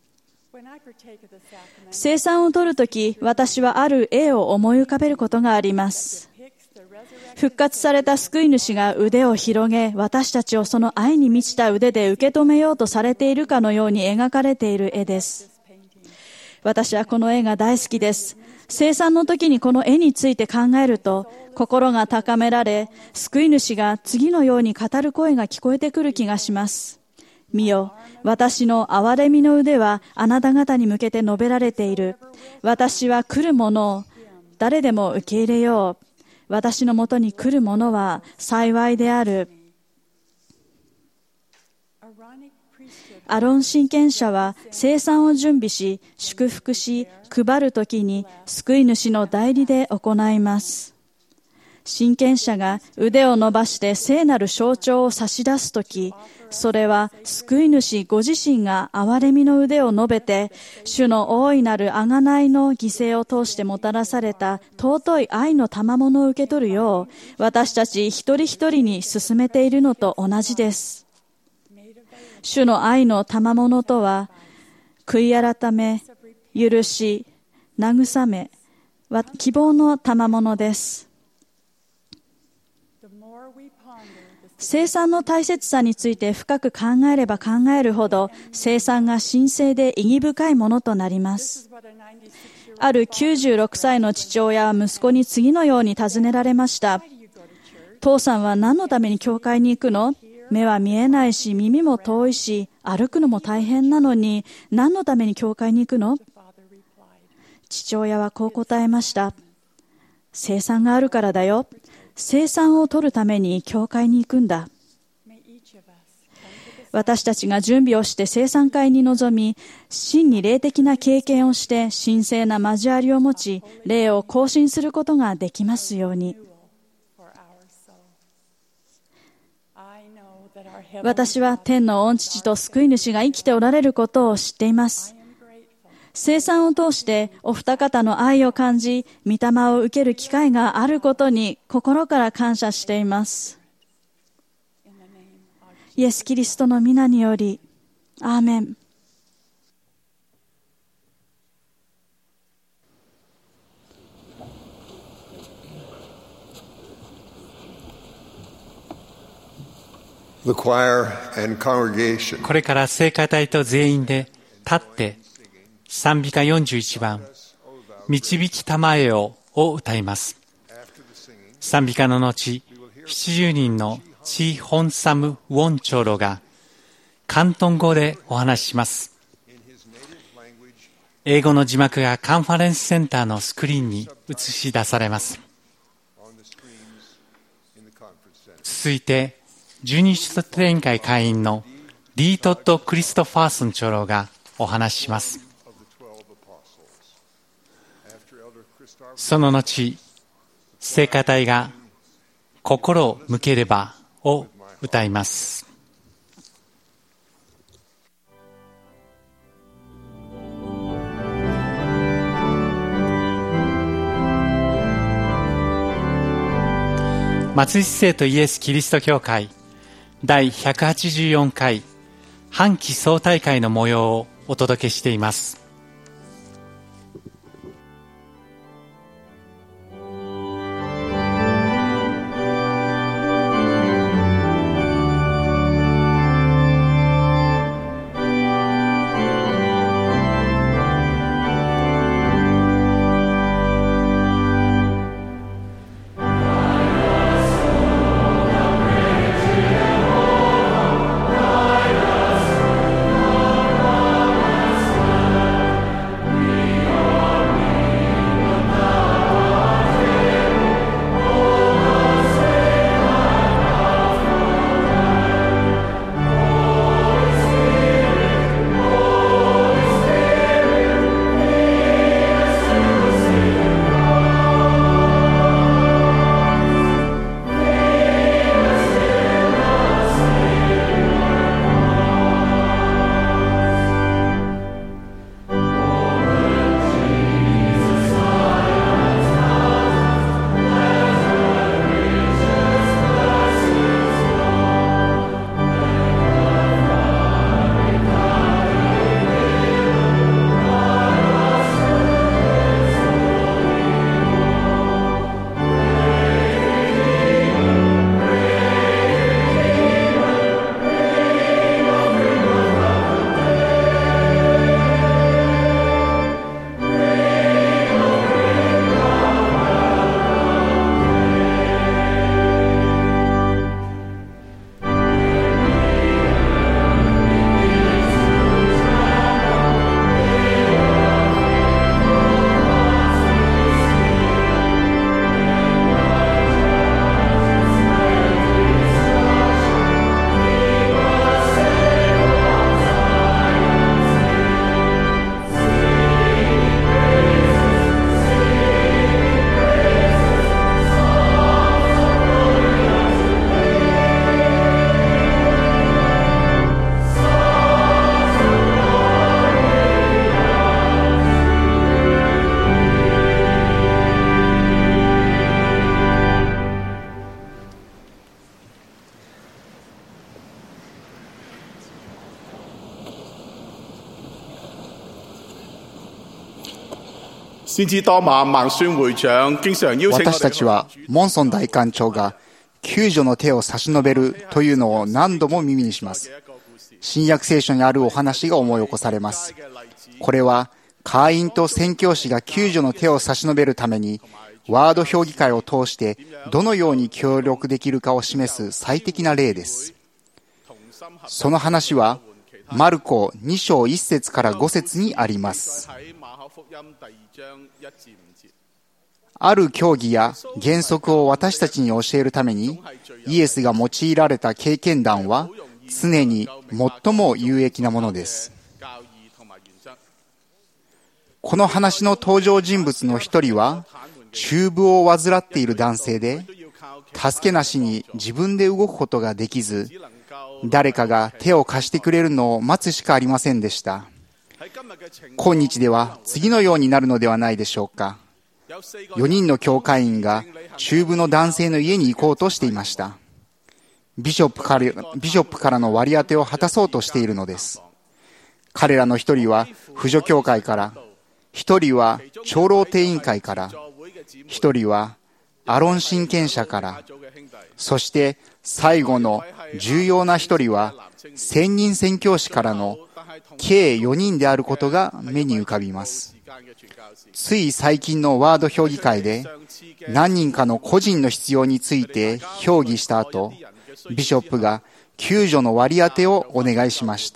清算を取るとき、私はある絵を思い浮かべることがあります。復活された救い主が腕を広げ、私たちをその愛に満ちた腕で受け止めようとされているかのように描かれている絵です。私はこの絵が大好きです。清算の時にこの絵について考えると、心が高められ、救い主が次のように語る声が聞こえてくる気がします。見よ、私の憐れみの腕はあなた方に向けて述べられている。私は来る者を誰でも受け入れよう。私のもとに来る者は幸いである。アロン親権者は清算を準備し、祝福し、配るときに救い主の代理で行います。親権者が腕を伸ばして聖なる象徴を差し出すとき、それは救い主ご自身が憐れみの腕を述べて、主の大いなる贖いの犠牲を通してもたらされた尊い愛の賜物を受け取るよう、私たち一人一人に進めているのと同じです。主の愛の賜物とは、悔い改め、許し、慰め、希望の賜物です。清算の大切さについて深く考えれば考えるほど、清算が神聖で意義深いものとなります。あるきゅうじゅうろくさいの父親は息子に次のように尋ねられました。父さんは何のために教会に行くの？目は見えないし、耳も遠いし、歩くのも大変なのに、何のために教会に行くの？父親はこう答えました。清算があるからだよ。清算を取るために教会に行くんだ。私たちが準備をして清算会に臨み、真に霊的な経験をして、神聖な交わりを持ち、霊を更新することができますように。私は天の御父と救い主が生きておられることを知っています。清算を通してお二方の愛を感じ、御霊を受ける機会があることに心から感謝しています。イエス・キリストの皆により、アーメン。 The choir and congregation. これから聖歌隊と全員で立って賛美歌よんじゅういちばん導きたまえよを歌います。賛美歌の後、 ななじゅうにんのチ・ホンサム・ウォン長老が広東語でお話しします。英語の字幕がカンファレンスセンターのスクリーンに映し出されます。続いて、十二使徒連会会員のリートッド・クリストファーソン長老がお話しします。その後、聖歌隊が心を向ければを歌います。松井生徒イエス・キリスト教会第ひゃくはちじゅうよんかい半期総大会の模様をお届けしています。 私たちはモンソン大官長が救助の手を差し伸べるというのを何度も耳にします。新約聖書にあるお話が思い起こされます。これは会員と宣教師が救助の手を差し伸べるためにワード評議会を通してどのように協力できるかを示す最適な例です。その話はマルコに章いっ節からご節にあります。ある教義や原則を私たちに教えるためにイエスが用いられた経験談は常に最も有益なものです。この話の登場人物の一人は中風を患っている男性で、助けなしに自分で動くことができず、誰かが手を貸してくれるのを待つしかありませんでした。今日では次のようになるのではないでしょうか。よにんの教会員が中部の男性の家に行こうとしていました。ビショップから、ビショップからの割り当てを果たそうとしているのです。彼らの一人は扶助教会から、一人は長老定員会から、一人はアロン親権者から、そして最後の重要な一人は専任宣教師からの計よにんであることが目に浮かびます。 つい最近のワード評議会で何人かの個人の必要について評議した後、ビショップが救助の割り当てをお願いしました。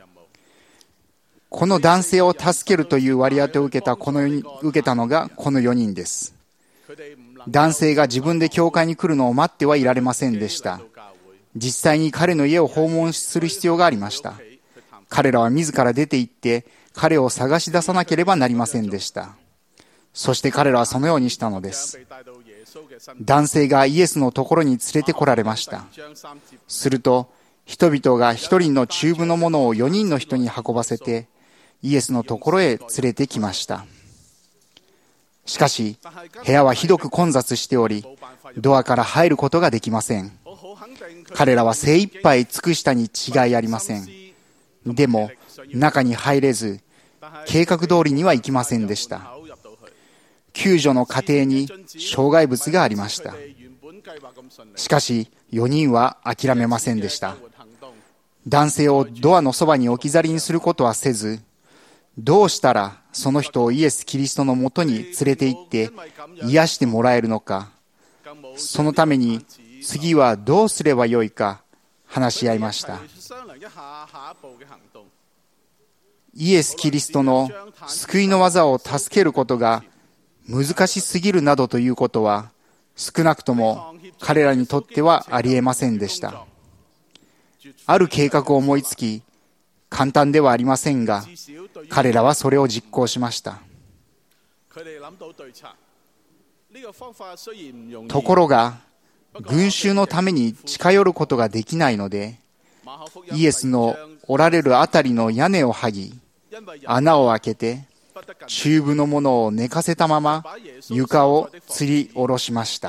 この男性を助けるという割り当てを受けた、この受けたのがこのよにんです。男性が自分で教会に来るのを待ってはいられませんでした。実際に彼の家を訪問する必要がありました。彼らは自ら出て行って彼を探し出さなければなりませんでした。そして彼らはそのようにしたのです。男性がイエスのところに連れてこられました。すると人々が一人の中部のものをよにんの人に運ばせてイエスのところへ連れてきました。しかし部屋はひどく混雑しており、ドアから入ることができません。彼らは精一杯尽くしたに違いありません。でも中に入れず、計画通りにはいきませんでした。救助の過程に障害物がありました。しかしよにんは諦めませんでした。男性をドアのそばに置き去りにすることはせず、どうしたらその人をイエス・キリストのもとに連れて行って癒してもらえるのか、そのために次はどうすればよいか話し合いました。イエス・キリストの救いの技を助けることが難しすぎるなどということは、少なくとも彼らにとってはありえませんでした。ある計画を思いつき、簡単ではありませんが、彼らはそれを実行しました。ところが、群衆のために近寄ることができないので、イエスのおられるあたりの屋根を剥ぎ、穴を開けて、中部のものを寝かせたまま床を吊り下ろしました。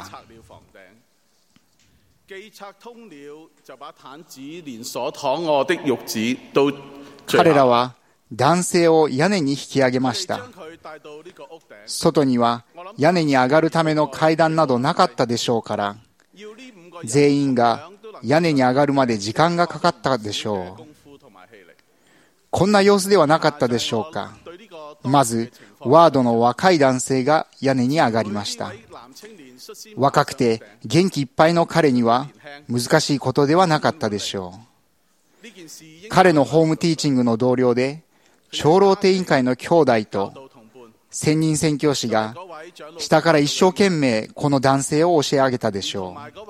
彼らは男性を屋根に引き上げました。外には屋根に上がるための階段などなかったでしょうから、全員が屋根に上がるまで時間がかかったでしょう。こんな様子ではなかったでしょうか。まずワードの若い男性が屋根に上がりました。若くて元気いっぱいの彼には難しいことではなかったでしょう。彼のホームティーチングの同僚で長老定委員会の兄弟と専任宣教師が下から一生懸命この男性を教え上げたでしょう。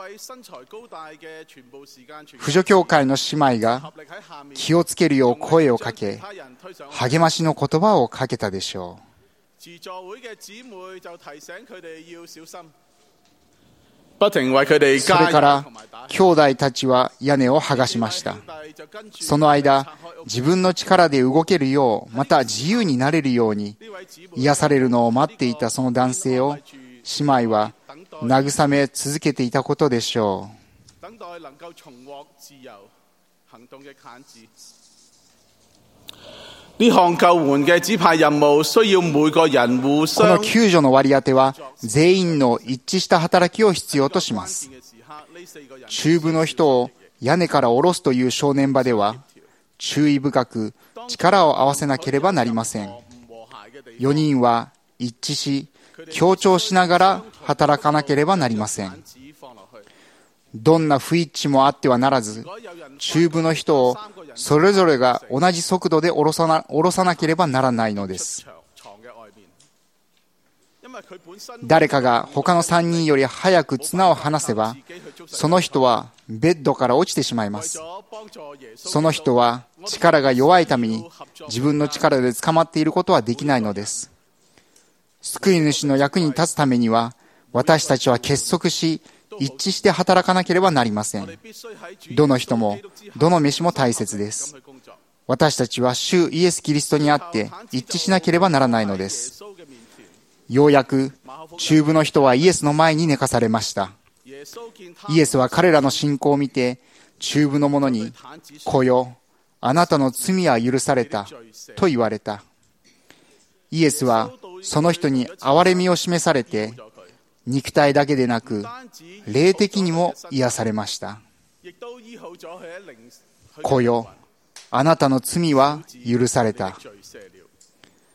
扶助教会の姉妹が気をつけるよう声をかけ、励ましの言葉をかけたでしょう。それから兄弟たちは屋根を剥がしました。その間、自分の力で動けるよう、また自由になれるように癒されるのを待っていたその男性を姉妹は慰め続けていたことでしょう。 呢項救援嘅指派任務需要每個人互相。 この救助の割り当ては全員の一致した働きを必要とします。中部の人を屋根から下ろすという正念場では注意深く力を合わせなければなりません。よにんは一致し協調しながら働かなければなりません。どんな不一致もあってはならず、中部の人をそれぞれが同じ速度で下ろさな、下ろさなければならないのです。誰かが他のさんにんより早く綱を離せば、その人はベッドから落ちてしまいます。その人は力が弱いために自分の力で捕まっていることはできないのです。救い主の役に立つためには、私たちは結束し、一致して働かなければなりません。どの人も、どの飯も大切です。私たちは主イエス・キリストにあって一致しなければならないのです。ようやく中部の人はイエスの前に寝かされました。イエスは彼らの信仰を見て、中部の者に、子よ、あなたの罪は許されたと言われた。イエスはその人に憐れみを示されて、肉体だけでなく霊的にも癒されました。子よ、あなたの罪は許された。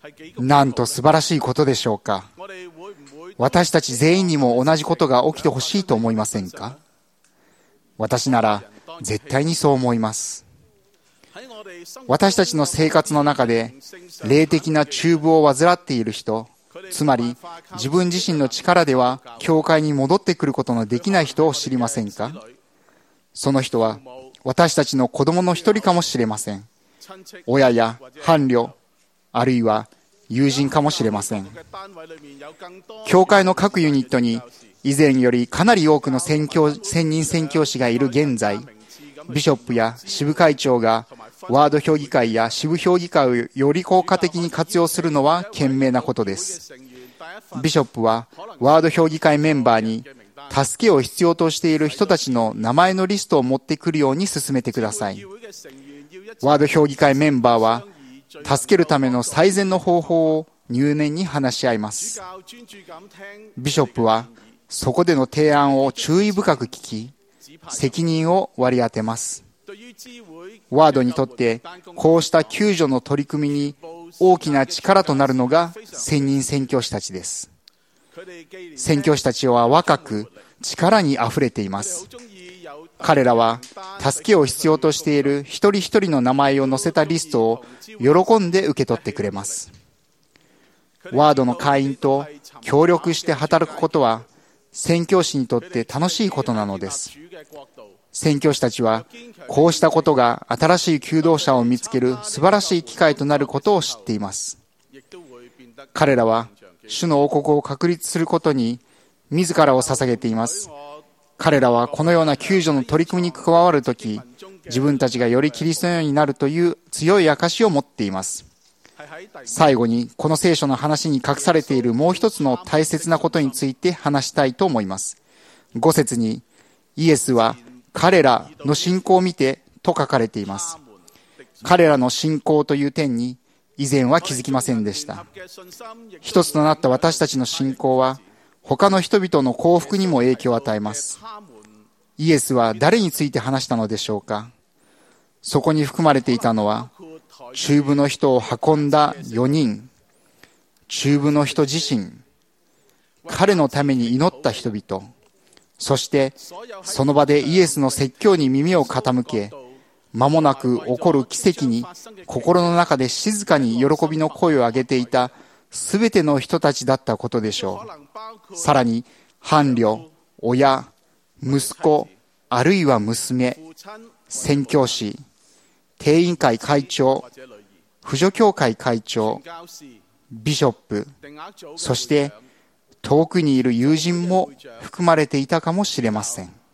なんと素晴らしいことでしょうか。私たち全員にも同じことが起きてほしいと思いませんか。私なら絶対にそう思います。私たちの生活の中で霊的な中部を患っている人、つまり自分自身の力では教会に戻ってくることのできない人を知りませんか。その人は私たちの子供の一人かもしれません。親や伴侶、あるいは友人かもしれません。教会の各ユニットに以前よりかなり多くの宣教専任宣教師がいる現在、ビショップや支部会長がワード評議会や支部評議会をより効果的に活用するのは賢明なことです。ビショップはワード評議会メンバーに助けを必要としている人たちの名前のリストを持ってくるように進めてください。ワード評議会メンバーは助けるための最善の方法を入念に話し合います。ビショップはそこでの提案を注意深く聞き、責任を割り当てます。ワードにとってこうした救助の取り組みに大きな力となるのが専任宣教師たちです。宣教師たちは若く力にあふれています。彼らは助けを必要としている一人一人の名前を載せたリストを喜んで受け取ってくれます。ワードの会員と協力して働くことは宣教師にとって楽しいことなのです。宣教師たちはこうしたことが新しい求道者を見つける素晴らしい機会となることを知っています。彼らは主の王国を確立することに自らを捧げています。彼らはこのような救助の取り組みに加わるとき、自分たちがよりキリストのようになるという強い証を持っています。最後にこの聖書の話に隠されているもう一つの大切なことについて話したいと思います。ご節にイエスは彼らの信仰を見てと書かれています。彼らの信仰という点に以前は気づきませんでした。一つとなった私たちの信仰は他の人々の幸福にも影響を与えます。イエスは誰について話したのでしょうか。そこに含まれていたのは中部の人を運んだよにん、中部の人自身、彼のために祈った人々、そしてその場でイエスの説教に耳を傾け、間もなく起こる奇跡に心の中で静かに喜びの声を上げていたすべての人たちだったことでしょう。さらに伴侶、親、息子、あるいは娘、宣教師、定員会会長、扶助協会会長、ビショップ、そして遠くにいる友人も含まれていたかもしれません。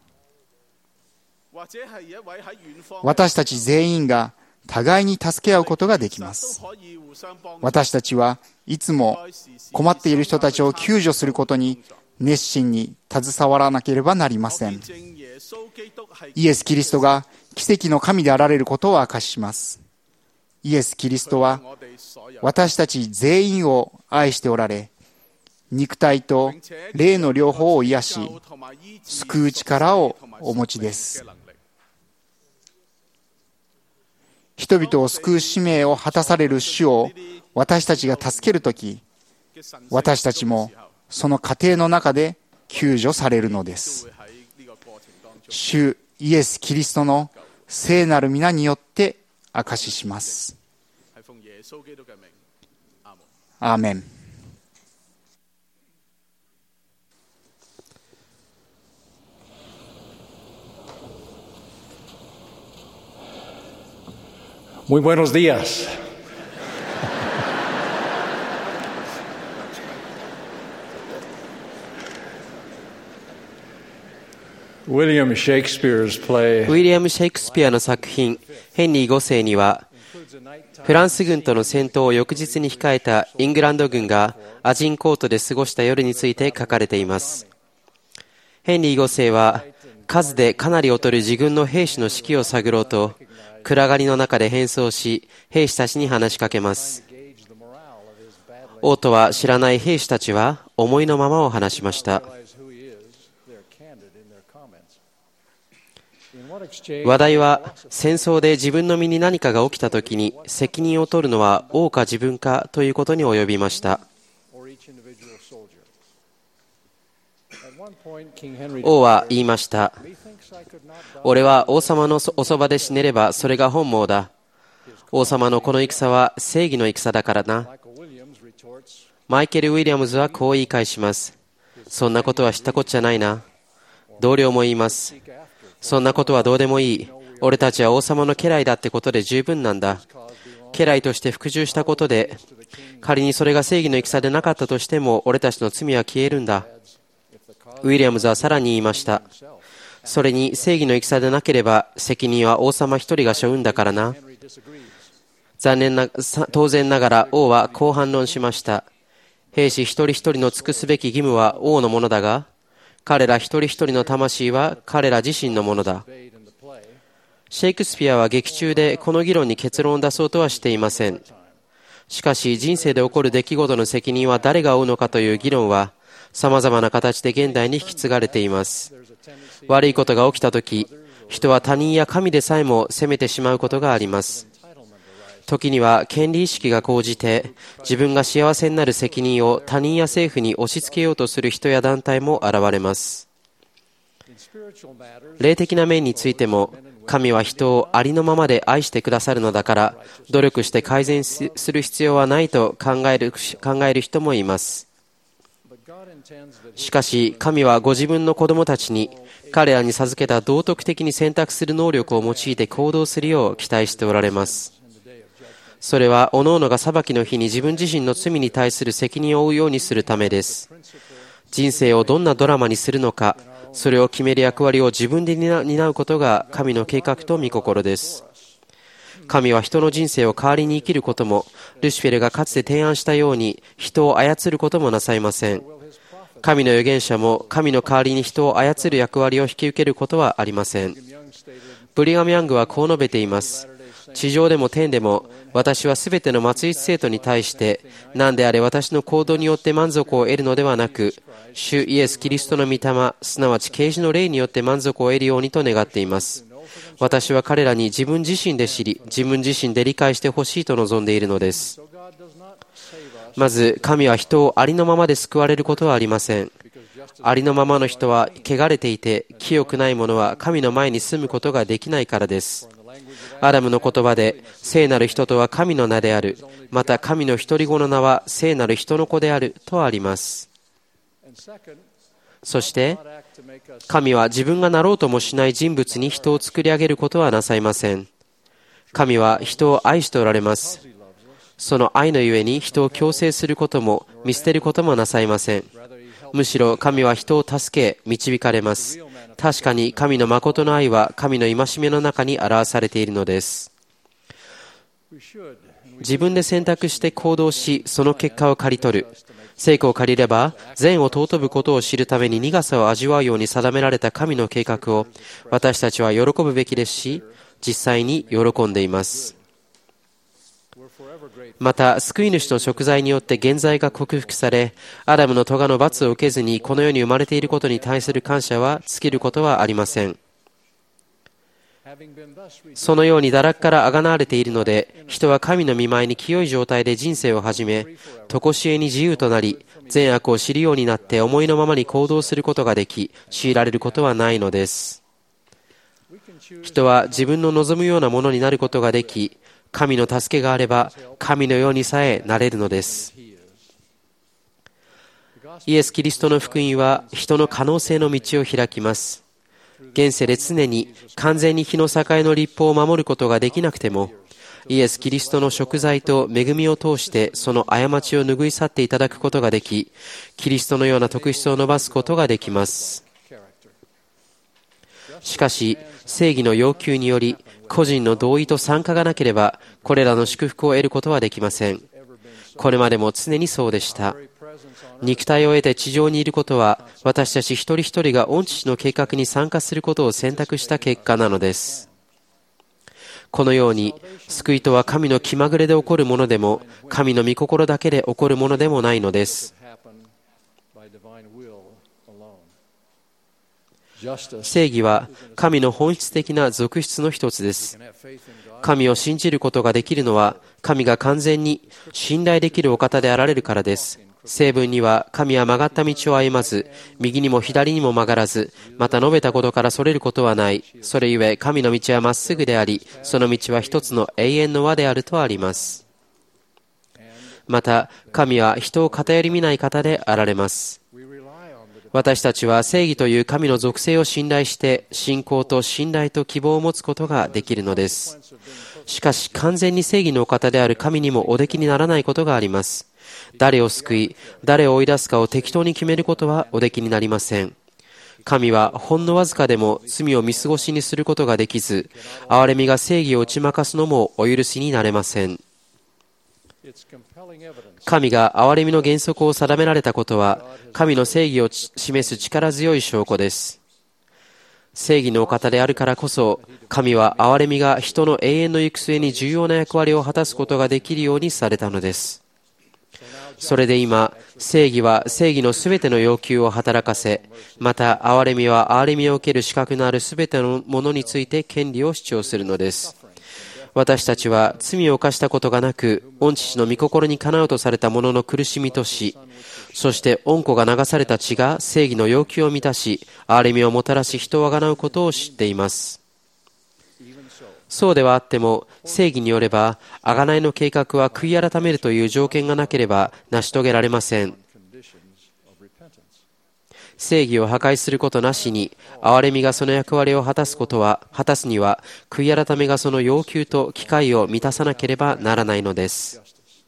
私たち全員が互いに助け合うことができます。私たちはいつも困っている人たちを救助することに熱心に携わらなければなりません。イエス・キリストが奇跡の神であられることを明かします。イエス・キリストは私たち全員を愛しておられ、肉体と霊の両方を癒し、救う力をお持ちです。人々を救う使命を果たされる主を私たちが助けるとき、私たちもその過程の中で救助されるのです。主イエス・キリストの聖なる皆によって証しします。アーメン。 Muy buenos días. William Shakespeare's play ウィリアム・シェイクスピアの作品ヘンリーごせいには、フランス軍との戦闘を翌日に控えたイングランド軍がアジンコートで過ごした夜について書かれています。ヘンリーごせいは数でかなり劣る自軍の兵士の士気を探ろうと暗がりの中で変装し、兵士たちに話しかけます。王とは知らない兵士たちは思いのままを話しました。 話題は戦争で自分の身に何かが起きたときに責任を取るのは王か自分かということに及びました。王は言いました。俺は王様のおそばで死ねればそれが本望だ。王様のこの戦は正義の戦だからな。マイケル・ウィリアムズはこう言い返します。そんなことは知ったこっちゃないな。同僚も言います。そんなことはどうでもいい。俺たちは王様の家来だってことで十分なんだ。家来として服従したことで、仮にそれが正義の戦でなかったとしても、俺たちの罪は消えるんだ。ウィリアムズはさらに言いました。それに正義の戦でなければ、責任は王様一人が背負うんだからな。残念な、当然ながら王はこう反論しました。兵士一人一人の尽くすべき義務は王のものだが、彼ら一人一人の魂は彼ら自身のものだ。シェイクスピアは劇中でこの議論に結論を出そうとはしていません。しかし人生で起こる出来事の責任は誰が負うのかという議論は様々な形で現代に引き継がれています。悪いことが起きたとき、人は他人や神でさえも責めてしまうことがあります。時には権利意識が高じて自分が幸せになる責任を他人や政府に押し付けようとする人や団体も現れます。霊的な面についても、神は人をありのままで愛してくださるのだから努力して改善する必要はないと考える、考える人もいます。しかし神はご自分の子供たちに彼らに授けた道徳的に選択する能力を用いて行動するよう期待しておられます。それは各々が裁きの日に自分自身の罪に対する責任を負うようにするためです。人生をどんなドラマにするのか、それを決める役割を自分で担うことが神の計画と御心です。神は人の人生を代わりに生きることも、ルシフェルがかつて提案したように人を操ることもなさいません。神の預言者も神の代わりに人を操る役割を引き受けることはありません。ブリガム・ヤングはこう述べています。地上でも天でも私はすべての末日生徒に対して何であれ私の行動によって満足を得るのではなく、主イエス・キリストの御霊、すなわち啓示の霊によって満足を得るようにと願っています。私は彼らに自分自身で知り、自分自身で理解してほしいと望んでいるのです。まず神は人をありのままで救われることはありません。ありのままの人は汚れていて、清くない者は神の前に住むことができないからです。アダムの言葉で、聖なる人とは神の名である。また神の独り子の名は聖なる人の子であるとあります。そして、神は自分がなろうともしない人物に人を作り上げることはなさいません。神は人を愛しておられます。その愛のゆえに人を強制することも見捨てることもなさいません。むしろ神は人を助け導かれます。確かに神の誠の愛は神の戒めの中に表されているのです。自分で選択して行動し、その結果を刈り取る。成果を借りれば善を尊ぶことを知るために苦さを味わうように定められた神の計画を私たちは喜ぶべきですし、実際に喜んでいます。また救い主の贖罪によって現在が克服され、アダムの咎の罰を受けずにこの世に生まれていることに対する感謝は尽きることはありません。そのように堕落からあがなわれているので、人は神の御前に清い状態で人生を始め、常しえに自由となり、善悪を知るようになって思いのままに行動することができ、強いられることはないのです。人は自分の望むようなものになることができ、神の助けがあれば神のようにさえなれるのです。イエス・キリストの福音は人の可能性の道を開きます。現世で常に完全に日の境の立法を守ることができなくても、イエス・キリストの贖罪と恵みを通してその過ちを拭い去っていただくことができ、キリストのような特質を伸ばすことができます。しかし正義の要求により個人の同意と参加がなければこれらの祝福を得ることはできません。これまでも常にそうでした。肉体を得て地上にいることは私たち一人一人が御父の計画に参加することを選択した結果なのです。このように救いとは神の気まぐれで起こるものでも神の御心だけで起こるものでもないのです。 正義は神の本質的な属質の一つです。神を信じることができるのは、神が完全に信頼できるお方であられるからです。聖文には、神は曲がった道を歩まず、右にも左にも曲がらず、また述べたことからそれることはない。それゆえ、神の道はまっすぐであり、その道は一つの永遠の輪であるとあります。また、神は人を偏り見ない方であられます。私たちは正義という神の属性を信頼して、信仰と信頼と希望を持つことができるのです。しかし、完全に正義のお方である神にもおできにならないことがあります。誰を救い、誰を追い出すかを適当に決めることはおできになりません。神はほんのわずかでも罪を見過ごしにすることができず、憐れみが正義を打ち負かすのもお許しになれません。神が憐れみの原則を定められたことは、神の正義を示す力強い証拠です。正義のお方であるからこそ、神は憐れみが人の永遠の行く末に重要な役割を果たすことができるようにされたのです。それで今、正義は正義のすべての要求を働かせ、また憐れみは憐れみを受ける資格のあるすべてのものについて権利を主張するのです。私たちは罪を犯したことがなく、御父の御心にかなうとされたものの苦しみと死、そして御子が流された血が正義の要求を満たし、憐れみをもたらし人をあがなうことを知っています。そうではあっても、正義によれば、贖いの計画は悔い改めるという条件がなければ成し遂げられません。正義を破壊することなしに、憐れみがその役割を果たすことは、果たすには、悔い改めがその要求と機会を満たさなければならないのです。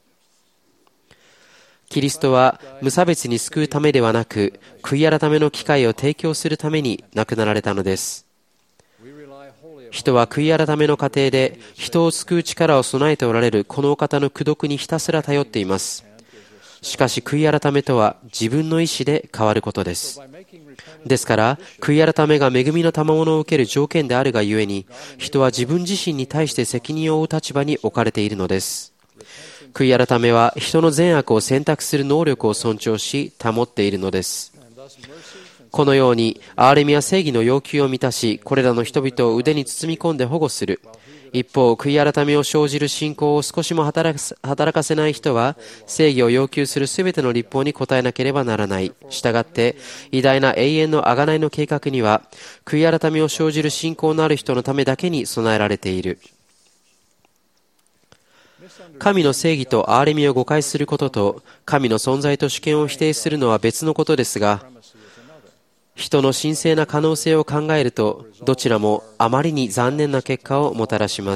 キリストは無差別に救うためではなく、悔い改めの機会を提供するために亡くなられたのです。人は悔い改めの過程で人を救う力を備えておられるこのお方の功徳にひたすら頼っています。しかし悔い改めとは自分の意思で変わることです。ですから悔い改めが恵みの賜物を受ける条件であるがゆえに、人は自分自身に対して責任を負う立場に置かれているのです。悔い改めは人の善悪を選択する能力を尊重し保っているのです。このように憐れみは正義の要求を満たし、これらの人々を腕に包み込んで保護する。一方、悔い改めを生じる信仰を少しも働かせない人は、正義を要求するすべての立法に応えなければならない。したがって、偉大な永遠の贖いの計画には、悔い改めを生じる信仰のある人のためだけに備えられている。神の正義と憐れみを誤解することと、神の存在と主権を否定するのは別のことですが、人の神聖な可能性を考えると、どちらもあまりに残念な結果をもたらします。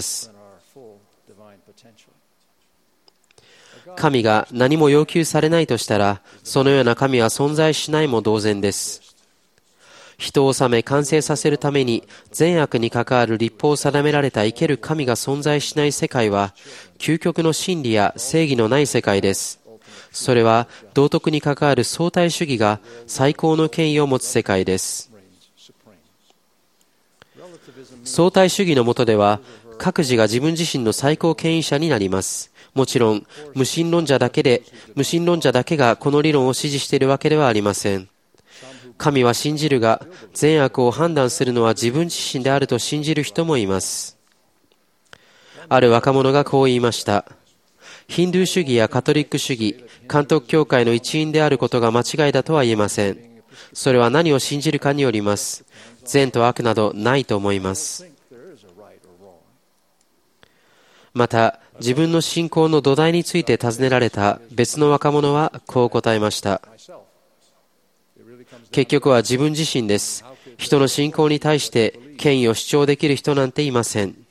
神が何も要求されないとしたら、そのような神は存在しないも同然です。人を治め完成させるために善悪に関わる律法を定められた生ける神が存在しない世界は、究極の真理や正義のない世界です。それは道徳に関わる相対主義が最高の権威を持つ世界です。相対主義の下では、各自が自分自身の最高権威者になります。もちろん、無神論者だけで、無神論者だけがこの理論を支持しているわけではありません。神は信じるが、善悪を判断するのは自分自身であると信じる人もいます。ある若者がこう言いました。ヒンドゥー主義やカトリック主義、監督教会の一員であることが間違いだとは言えません。それは何を信じるかによります。善と悪などないと思います。また、自分の信仰の土台について尋ねられた別の若者はこう答えました。結局は自分自身です。人の信仰に対して権威を主張できる人なんていません。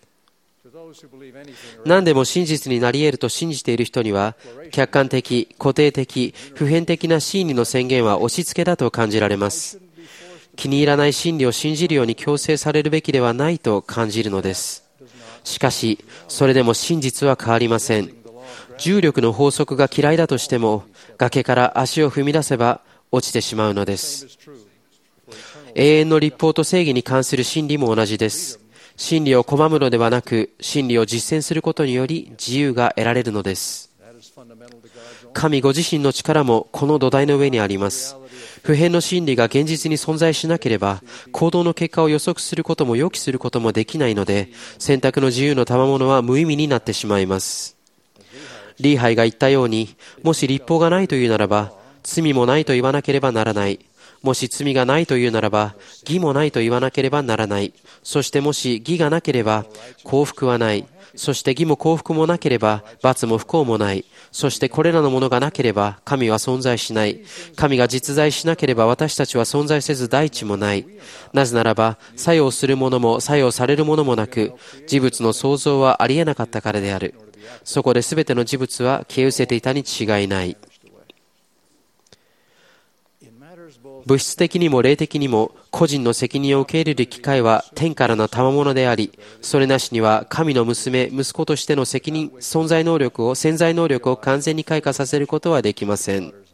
何でも真実になり得ると信じている人には、客観的、固定的、普遍的な真理の宣言は押し付けだと感じられます。気に入らない真理を信じるように強制されるべきではないと感じるのです。しかし、それでも真実は変わりません。重力の法則が嫌いだとしても、崖から足を踏み出せば落ちてしまうのです。永遠の律法と正義に関する真理も同じです。真理を拒むのではなく、真理を実践することにより自由が得られるのです。 神ご自身の力もこの土台の上にあります。普遍の真理が現実に存在しなければ、行動の結果を予測することも予期することもできないので、選択の自由の賜物は無意味になってしまいます。リーハイが言ったように、もし律法がないというならば、罪もないと言わなければならない。もし罪がないというならば、義もないと言わなければならない。そしてもし義がなければ、幸福はない。そして義も幸福もなければ、罰も不幸もない。そしてこれらのものがなければ、神は存在しない。神が実在しなければ、私たちは存在せず大地もない。なぜならば、作用するものも作用されるものもなく、事物の創造はありえなかったからである。そこで全ての事物は消え失せていたに違いない。物質的にも霊的にも個人の責任を受け入れる機会は天からの賜物であり、それなしには神の娘、息子としての責任、存在能力を、潜在能力を完全に開花させることはできません。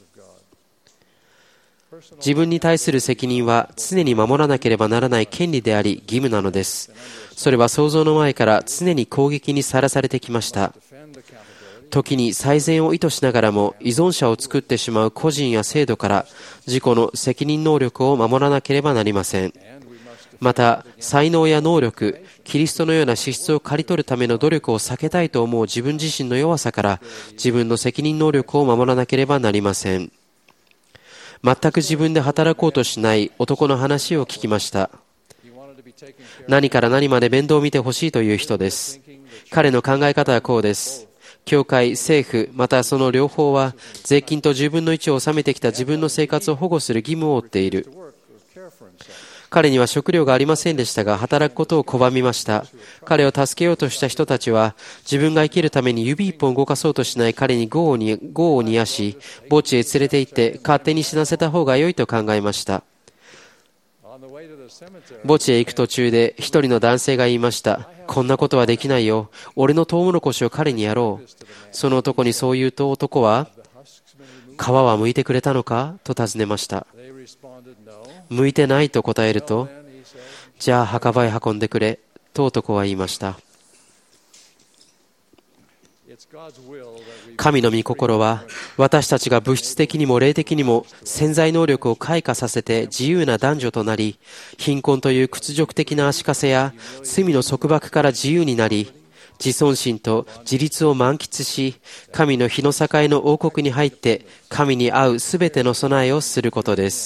自分に対する責任は常に守らなければならない権利であり義務なのです。それは創造の前から常に攻撃にさらされてきました。時に最善を意図しながらも依存者を作ってしまう個人や制度から自己の責任能力を守らなければなりません。また才能や能力、キリストのような資質を刈り取るための努力を避けたいと思う自分自身の弱さから自分の責任能力を守らなければなりません。全く自分で働こうとしない男の話を聞きました。何から何まで面倒を見てほしいという人です。彼の考え方はこうです。教会、政府、またその両方は税金とじゅうぶんのいちを納めてきた自分の生活を保護する義務を負っている。彼には食料がありませんでしたが、働くことを拒みました。彼を助けようとした人たちは、自分が生きるために指一本動かそうとしない彼に業をに業を煮やし、墓地へ連れて行って勝手に死なせた方が良いと考えました。墓地へ行く途中で一人の男性が言いました。こんなことはできないよ。俺のトウモロコシを彼にやろう。その男にそう言うと男は、皮は剥いてくれたのかと尋ねました。剥いてないと答えると、じゃあ墓場へ運んでくれと男は言いました。神の御心は私たちが物質的にも霊的にも潜在能力を開花させて自由な男女となり、貧困という屈辱的な足かせや罪の束縛から自由になり、自尊心と自立を満喫し、神の日の境の王国に入って神に合うすべての備えをすることです。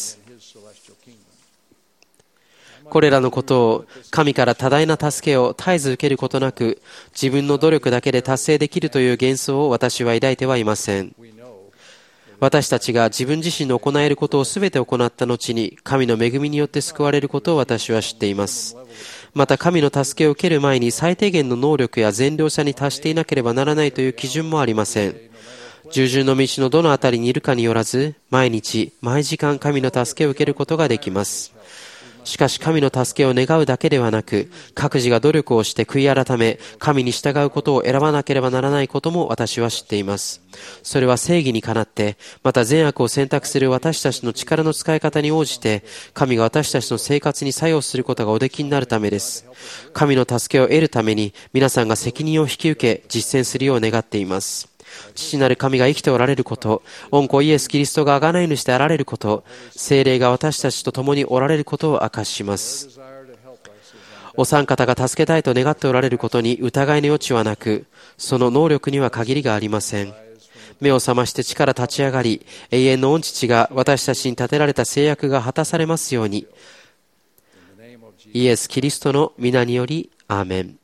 これらのことを神から多大な助けを絶えず受けることなく自分の努力だけで達成できるという幻想を私は抱いてはいません。私たちが自分自身の行えることをすべて行った後に神の恵みによって救われることを私は知っています。また神の助けを受ける前に最低限の能力や善良さに達していなければならないという基準もありません。従順の道のどのあたりにいるかによらず毎日毎時間神の助けを受けることができます。しかし神の助けを願うだけではなく、各自が努力をして悔い改め、神に従うことを選ばなければならないことも私は知っています。それは正義にかなって、また善悪を選択する私たちの力の使い方に応じて、神が私たちの生活に作用することがおできになるためです。神の助けを得るために、皆さんが責任を引き受け、実践するよう願っています。父なる神が生きておられること、御子イエス・キリストが贖い主であられること、聖霊が私たちと共におられることを明かしします。お三方が助けたいと願っておられることに疑いの余地はなく、その能力には限りがありません。目を覚まして地から立ち上がり、永遠の御父が私たちに立てられた誓約が果たされますように。イエス・キリストの皆により、アーメン。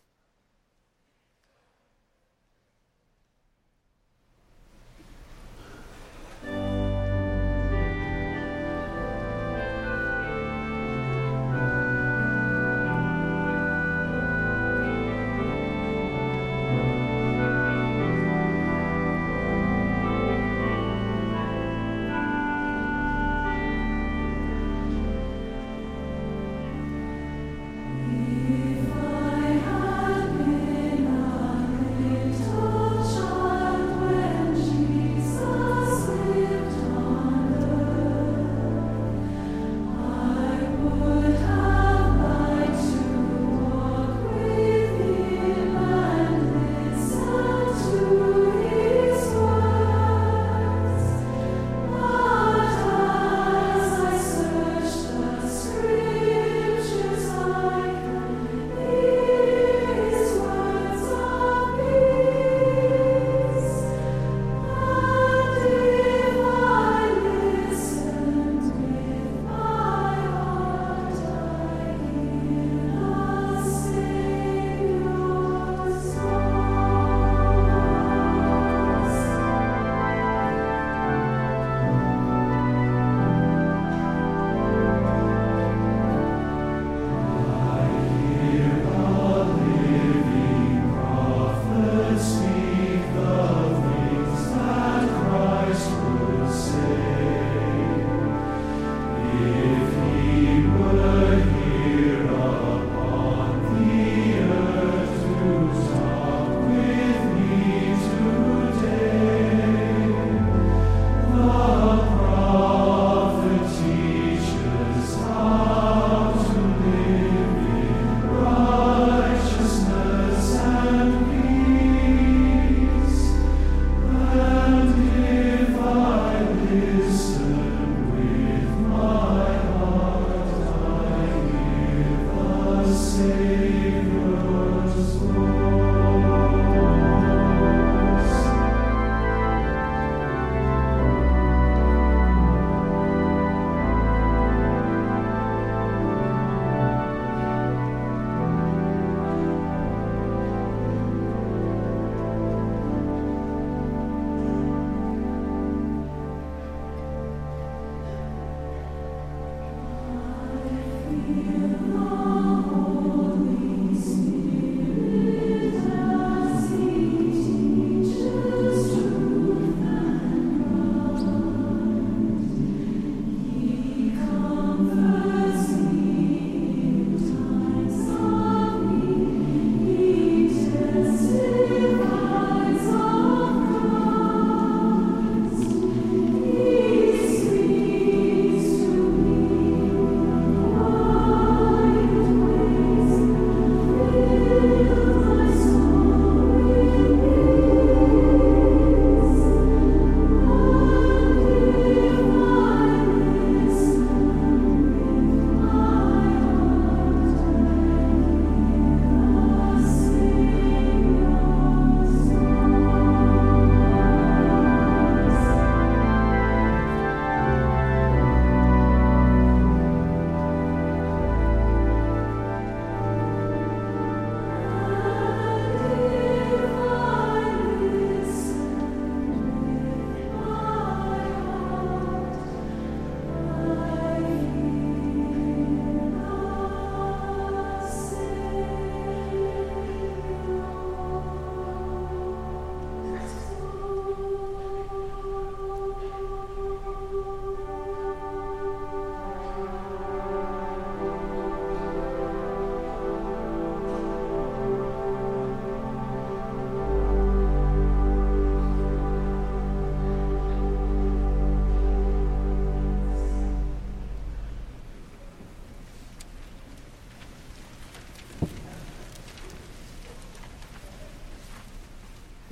If I have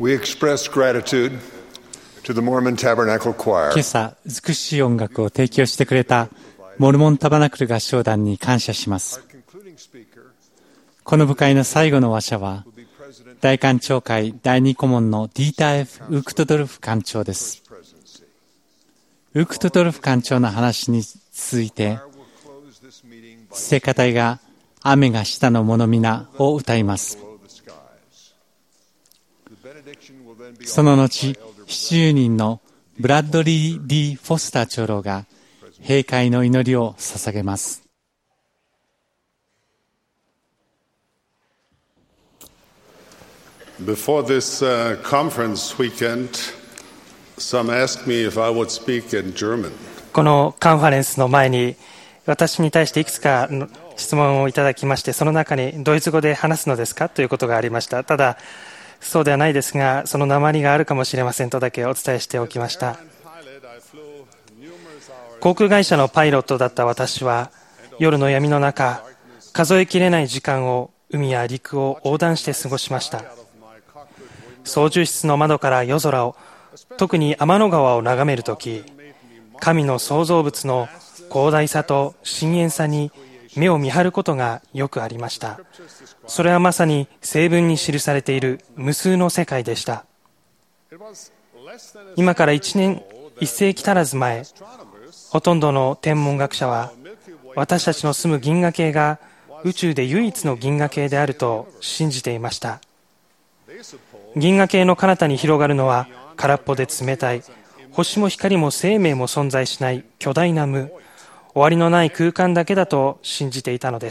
We express gratitude to the Mormon Tabernacle Choir. 今朝、美しい音楽を提供してくれたモルモンタバナクル合唱団に感謝します。この部会の最後の話者は、大官庁会第二顧問のディーター・エフ・ウクトドルフ官長です。ウクトドルフ官長の話に続いて、聖歌隊が雨が下の者皆を歌います。その後、ななじゅうにんのブラッドリー・ディ・フォスター長老が閉会の祈りを捧げます。 Before this uh, conference weekend, some asked me if I would speak in German. このカンファレンスの前に私に対していくつかの質問をいただきまして、その中にドイツ語で話すのですかということがありました。ただそうではないですが、その訛りがあるかもしれませんとだけお伝えしておきました。航空会社のパイロットだった私は、夜の闇の中、数えきれない時間を海や陸を横断して過ごしました。操縦室の窓から夜空を、特に天の川を眺めるとき、神の創造物の広大さと深遠さに目を見張ることがよくありました。それはまさに聖文に記されている無数の世界でした。今から一年、一世紀足らず前、ほとんどの天文学者は私たちの住む銀河系が宇宙で唯一の銀河系であると信じていました。銀河系の彼方に広がるのは空っぽで冷たい、星も光も生命も存在しない巨大な無、終わりのない空間だけだと信じていたのです。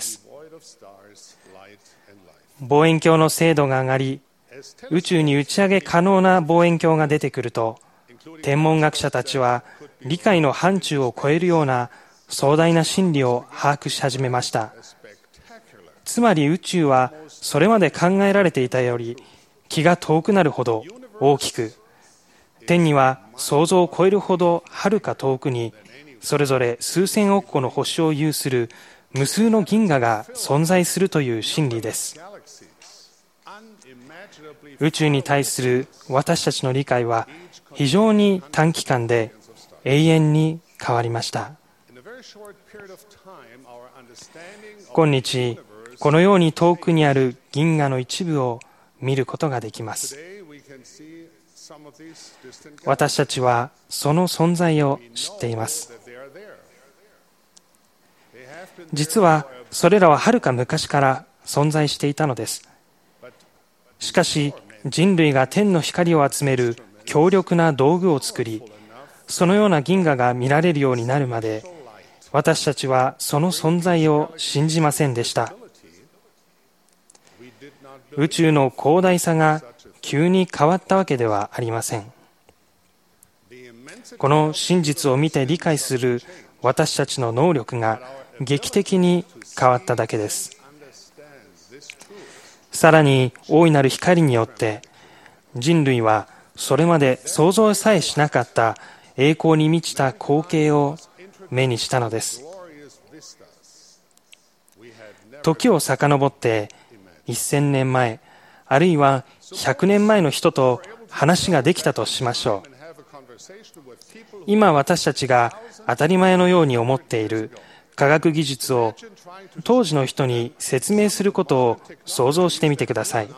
望遠鏡の精度が上がり、宇宙に打ち上げ可能な望遠鏡が出てくると、天文学者たちは理解の範疇を超えるような壮大な真理を把握し始めました。つまり宇宙はそれまで考えられていたより気が遠くなるほど大きく、天には想像を超えるほどはるか遠くにそれぞれ数千億個の星を有する無数の銀河が存在するという真理です。宇宙に対する私たちの理解は非常に短期間で永遠に変わりました。今日、このように遠くにある銀河の一部を見ることができます。私たちはその存在を知っています。実はそれらははるか昔から存在していたのです。しかし人類が天の光を集める強力な道具を作り、そのような銀河が見られるようになるまで、私たちはその存在を信じませんでした。宇宙の広大さが急に変わったわけではありません。この真実を見て理解する私たちの能力が劇的に変わっただけです。さらに大いなる光によって人類はそれまで想像さえしなかった栄光に満ちた光景を目にしたのです。時を遡ってせんねんまえ、あるいはひゃくねんまえの人と話ができたとしましょう。今私たちが当たり前のように思っている科学技術を当時の人に説明することを想像してみてください。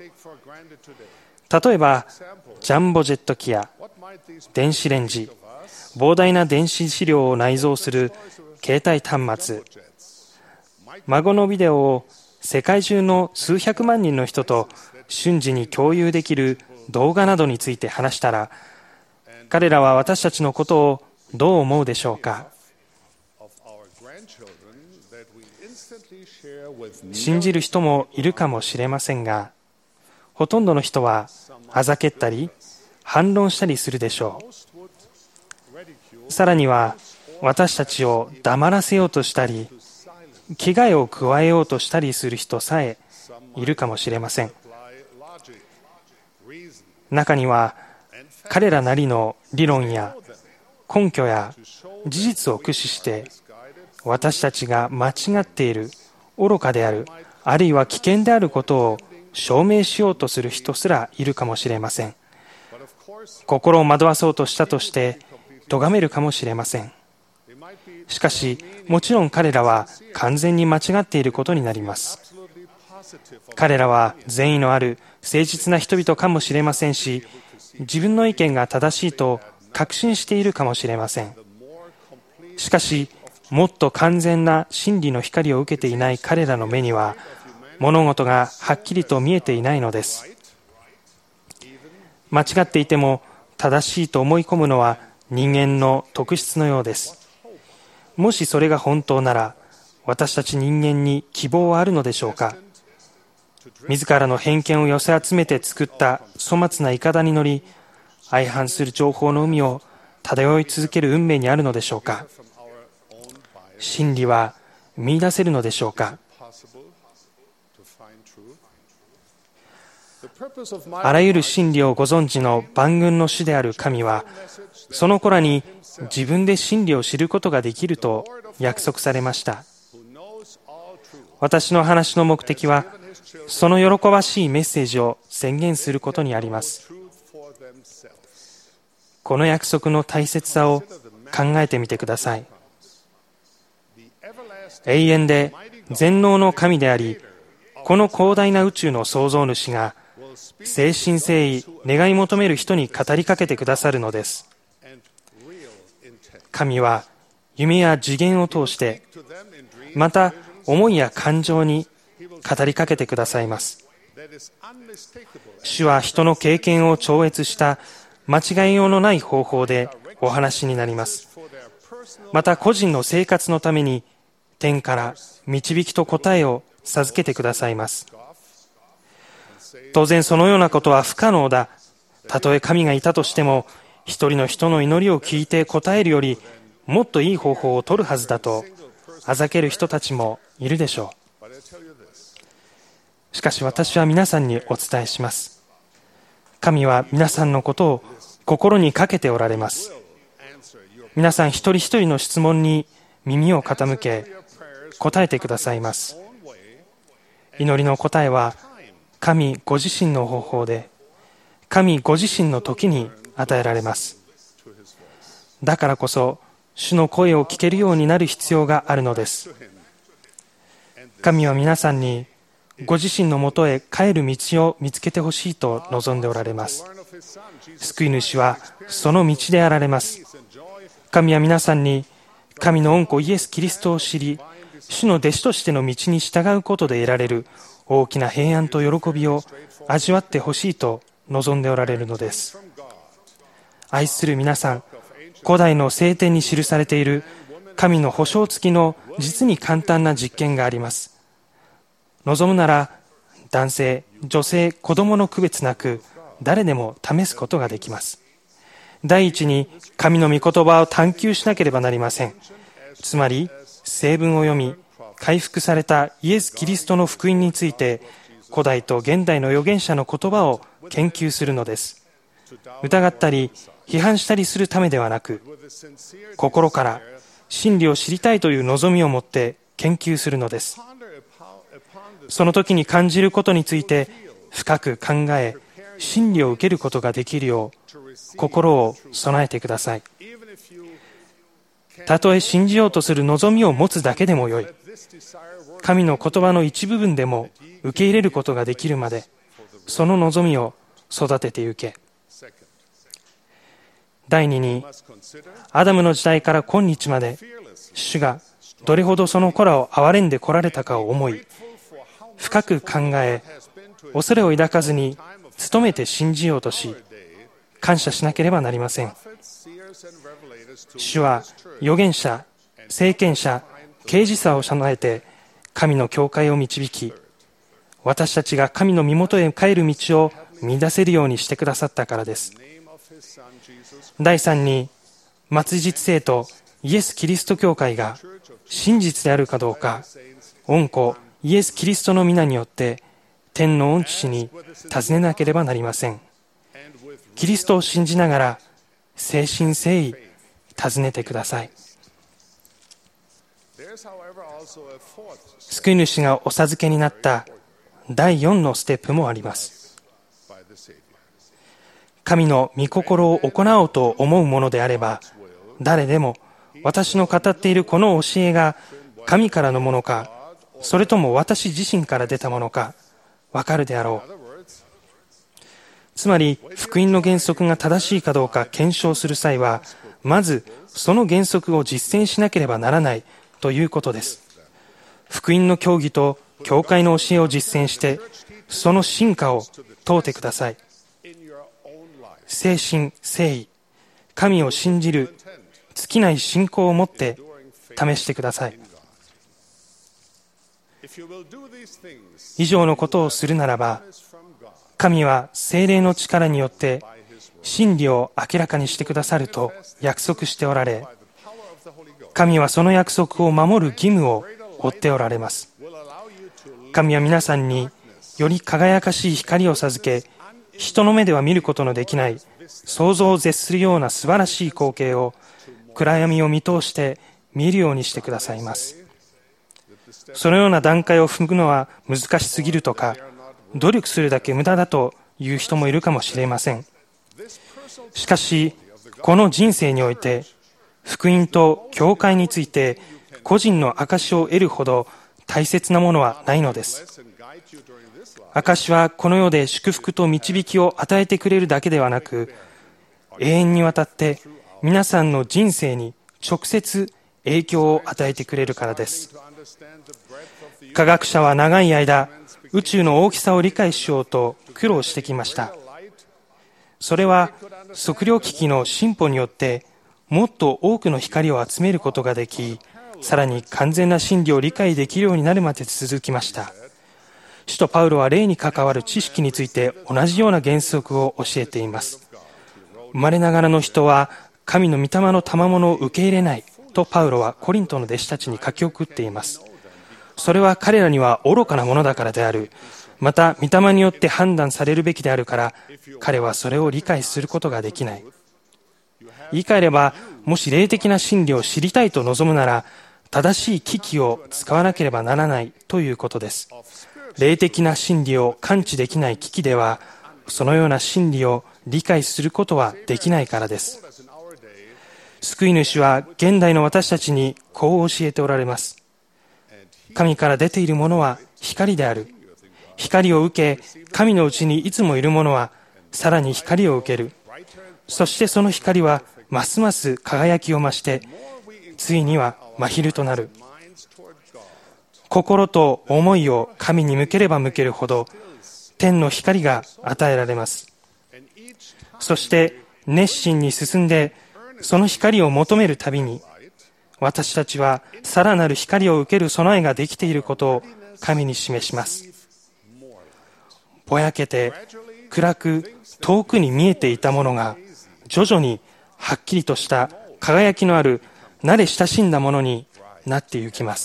例えばジャンボジェット機や電子レンジ、膨大な電子資料を内蔵する携帯端末、孫のビデオを世界中の数百万人の人と瞬時に共有できる動画などについて話したら、彼らは私たちのことをどう思うでしょうか。信じる人もいるかもしれませんが、ほとんどの人はあざけったり反論したりするでしょう。さらには私たちを黙らせようとしたり、危害を加えようとしたりする人さえいるかもしれません。中には彼らなりの理論や根拠や事実を駆使して私たちが間違っている、愚かである、あるいは危険であることを証明しようとする人すらいるかもしれません。心を惑わそうとしたとして咎めるかもしれません。しかし、もちろん彼らは完全に間違っていることになります。彼らは善意のある誠実な人々かもしれませんし、自分の意見が正しいと確信しているかもしれません。しかし、もっと完全な真理の光を受けていない彼らの目には、物事がはっきりと見えていないのです。間違っていても正しいと思い込むのは人間の特質のようです。もしそれが本当なら、私たち人間に希望はあるのでしょうか。自らの偏見を寄せ集めて作った粗末な筏に乗り、相反する情報の海を漂い続ける運命にあるのでしょうか。真理は見出せるのでしょうか。あらゆる真理をご存知の万軍の主である神は、その子らに自分で真理を知ることができると約束されました。私の話の目的は、その喜ばしいメッセージを宣言することにあります。この約束の大切さを考えてみてください。永遠で全能の神であり、この広大な宇宙の創造主が、誠心誠意願い求める人に語りかけてくださるのです。神は夢や次元を通して、また思いや感情に語りかけてくださいます。主は人の経験を超越した間違いようのない方法でお話になります。また個人の生活のために天から導きと答えを授けてくださいます。当然そのようなことは不可能だ。たとえ神がいたとしても、一人の人の祈りを聞いて答えるよりもっといい方法を取るはずだとあざける人たちもいるでしょう。しかし私は皆さんにお伝えします。神は皆さんのことを心にかけておられます。皆さん一人一人の質問に耳を傾け答えてくださいます。祈りの答えは神ご自身の方法で、神ご自身の時に与えられます。だからこそ主の声を聞けるようになる必要があるのです。神は皆さんにご自身のもとへ帰る道を見つけてほしいと望んでおられます。救い主はその道であられます。神は皆さんに神の御子イエス・キリストを知り、主の弟子としての道に従うことで得られる大きな平安と喜びを味わってほしいと望んでおられるのです。愛する皆さん、古代の聖典に記されている神の保証付きの実に簡単な実験があります。望むなら男性、女性、子供の区別なく誰でも試すことができます。第一に神の御言葉を探求しなければなりません。つまり聖文を読み、回復されたイエス・キリストの福音について古代と現代の預言者の言葉を研究するのです。疑ったり批判したりするためではなく、心から真理を知りたいという望みを持って研究するのです。その時に感じることについて深く考え、真理を受けることができるよう心を備えてください。たとえ信じようとする望みを持つだけでもよい。神の言葉の一部分でも受け入れることができるまで、その望みを育ててゆけ。第二に、アダムの時代から今日まで、主がどれほどその子らを憐れんで来られたかを思い、深く考え、恐れを抱かずに努めて信じようとし、感謝しなければなりません。主は預言者、聖賢者、啓示者を備えて神の教会を導き、私たちが神の身元へ帰る道を見出せるようにしてくださったからです。第三に、末日聖徒イエス・キリスト教会が真実であるかどうか、御子イエス・キリストの皆によって天の御父に尋ねなければなりません。キリストを信じながら誠心誠意尋ねてください。救い主がお授けになっただいよんのステップもあります。神の御心を行おうと思うものであれば、誰でも私の語っているこの教えが神からのものか、それとも私自身から出たものかわかるであろう。つまり福音の原則が正しいかどうか検証する際は、まずその原則を実践しなければならないということです。福音の教義と教会の教えを実践して、その真価を問うてください。誠心誠意、神を信じる尽きない信仰を持って試してください。以上のことをするならば、神は聖霊の力によって真理を明らかにしてくださると約束しておられ、神はその約束を守る義務を負っておられます。神は皆さんにより輝かしい光を授け、人の目では見ることのできない想像を絶するような素晴らしい光景を暗闇を見通して見るようにしてくださいます。そのような段階を踏むのは難しすぎるとか、努力するだけ無駄だという人もいるかもしれません。しかし、この人生において、福音と教会について個人の証を得るほど大切なものはないのです。証はこの世で祝福と導きを与えてくれるだけではなく、永遠にわたって皆さんの人生に直接影響を与えてくれるからです。科学者は長い間、宇宙の大きさを理解しようと苦労してきました。それは測量機器の進歩によってもっと多くの光を集めることができ、さらに完全な真理を理解できるようになるまで続きました。使徒パウロは霊に関わる知識について同じような原則を教えています。生まれながらの人は神の御霊の賜物を受け入れないとパウロはコリントの弟子たちに書き送っています。それは彼らには愚かなものだからである。また御霊によって判断されるべきであるから、彼はそれを理解することができない。言い換えれば、もし霊的な真理を知りたいと望むなら、正しい機器を使わなければならないということです。霊的な真理を感知できない機器では、そのような真理を理解することはできないからです。救い主は現代の私たちにこう教えておられます。神から出ているものは光である。光を受け、神のうちにいつもいるものはさらに光を受ける。そしてその光はますます輝きを増して、ついには真昼となる。心と思いを神に向ければ向けるほど、天の光が与えられます。そして熱心に進んで、その光を求めるたびに、私たちはさらなる光を受ける備えができていることを神に示します。ぼやけて暗く遠くに見えていたものが、徐々にはっきりとした輝きのある慣れ親しんだものになっていきます。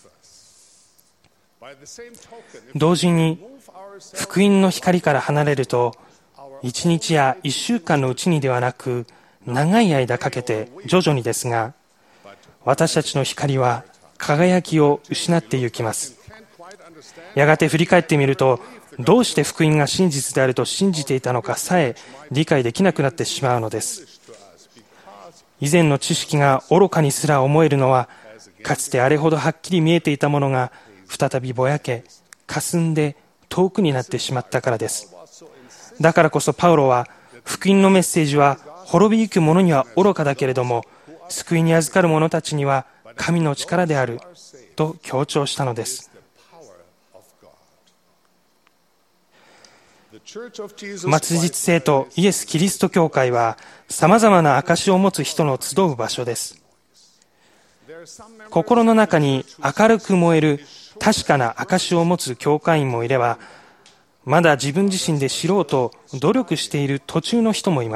同時に福音の光から離れると、一日や一週間のうちにではなく、長い間かけて徐々にですが、私たちの光は輝きを失っていきます。やがて振り返ってみると、どうして福音が真実であると信じていたのかさえ理解できなくなってしまうのです。以前の知識が愚かにすら思えるのは、かつてあれほどはっきり見えていたものが再びぼやけ、霞んで遠くになってしまったからです。だからこそパウロは、福音のメッセージは滅びゆく者には愚かだけれども、救いに預かる者たちには神の力であると強調したのです。末日聖徒イエス・キリスト教会は、さまざまな証を持つ人の集う場所です。心の中に明るく燃える確かな証を持つ教会員もいれば、まだ自分自身で知ろうと努力している途中の人もいます。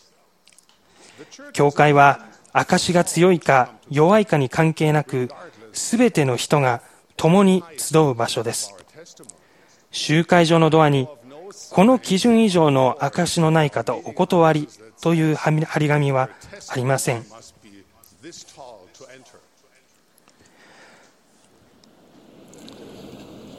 教会は証が強いか弱いかに関係なく、すべての人が共に集う場所です。集会所のドアに、この基準以上の証のない方お断りという張り紙はありません。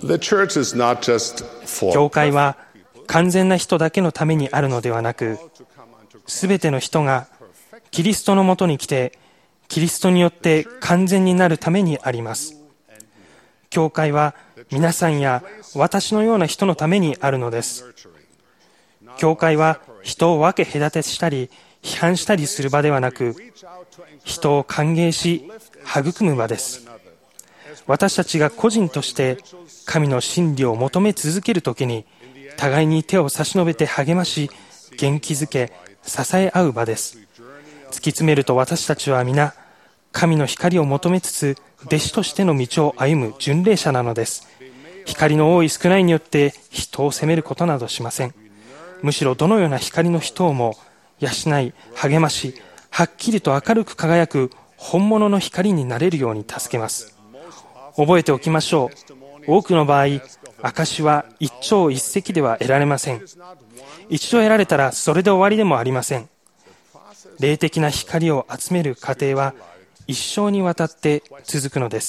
The church is not just for 教会は完全な人だけのためにあるのではなく、すべての人がキリストのもとに来て、キリストによって完全になるためにあります。教会は皆さんや私のような人のためにあるのです。教会は人を分け隔てしたり批判したりする場ではなく、人を歓迎し育む場です。私たちが個人として神の真理を求め続けるときに、互いに手を差し伸べて励まし、元気づけ、支え合う場です。突き詰めると私たちは皆、神の光を求めつつ、弟子としての道を歩む巡礼者なのです。光の多い少ないによって人を責めることなどしません。むしろどのような光の人をも養い、励まし、はっきりと明るく輝く本物の光になれるように助けます。覚えておきましょう。多くの場合、証は一朝一夕では得られません。一度得られたらそれで終わりでもありません。霊的な光を集める過程は一生にわたって続くのです。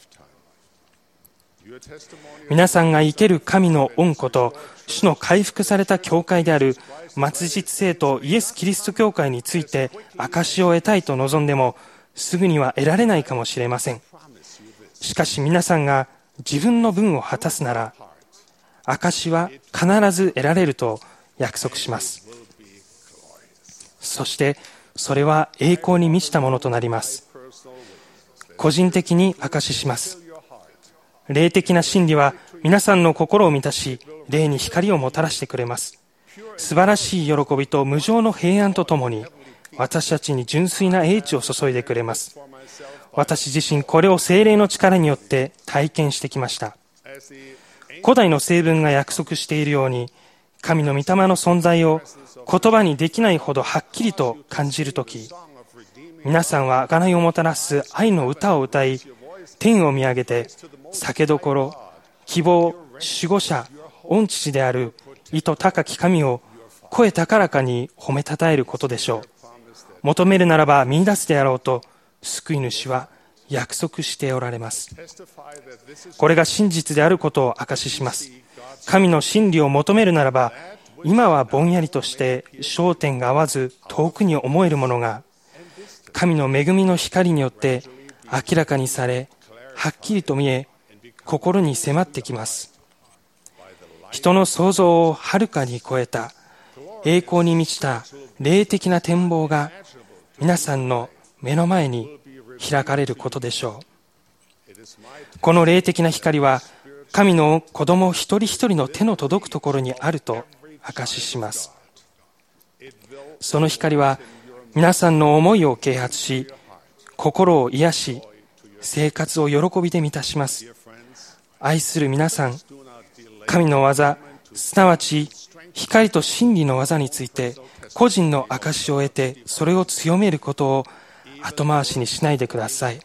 皆さんが生ける神の御子と主の回復された教会である末日聖徒イエス・キリスト教会について証を得たいと望んでもすぐには得られないかもしれません。しかし皆さんが自分の分を果たすなら、証は必ず得られると約束します。そしてそれは栄光に満ちたものとなります。個人的に証しします。霊的な真理は皆さんの心を満たし、霊に光をもたらしてくれます。素晴らしい喜びと無常の平安とともに、私たちに純粋な英知を注いでくれます。私自身これを聖霊の力によって体験してきました。古代の聖文が約束しているように、神の御霊の存在を言葉にできないほどはっきりと感じるとき、皆さんは贖いをもたらす愛の歌を歌い、天を見上げて、酒どころ、希望、守護者、御父である意図高き神を声高らかに褒めたたえることでしょう。求めるならば見出すであろうと、救い主は約束しておられます。これが真実であることを証しします。神の真理を求めるならば、今はぼんやりとして焦点が合わず遠くに思えるものが、神の恵みの光によって明らかにされ、はっきりと見え、心に迫ってきます。人の想像をはるかに超えた栄光に満ちた霊的な展望が皆さんの目の前に開かれることでしょう。この霊的な光は神の子供一人一人の手の届くところにあると証しします。その光は皆さんの思いを啓発し、心を癒し、生活を喜びで満たします。愛する皆さん、神の技、すなわち光と真理の技について個人の証しを得て、それを強めることを後回しにしないでください。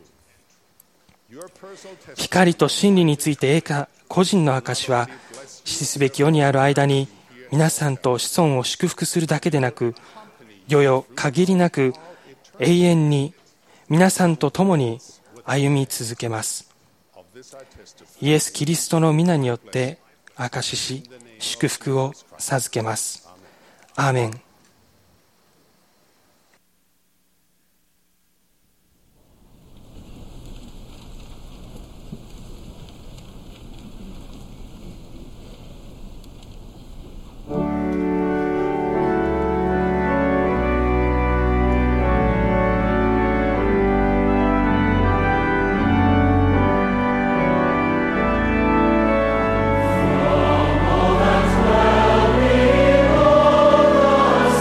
光と真理について得た個人の証しは、死すべき世にある間に皆さんと子孫を祝福するだけでなく、世々限りなく永遠に皆さんと共に歩み続けます。イエス・キリストの皆によって証しし、祝福を授けます。アーメン。 From all that's well below us.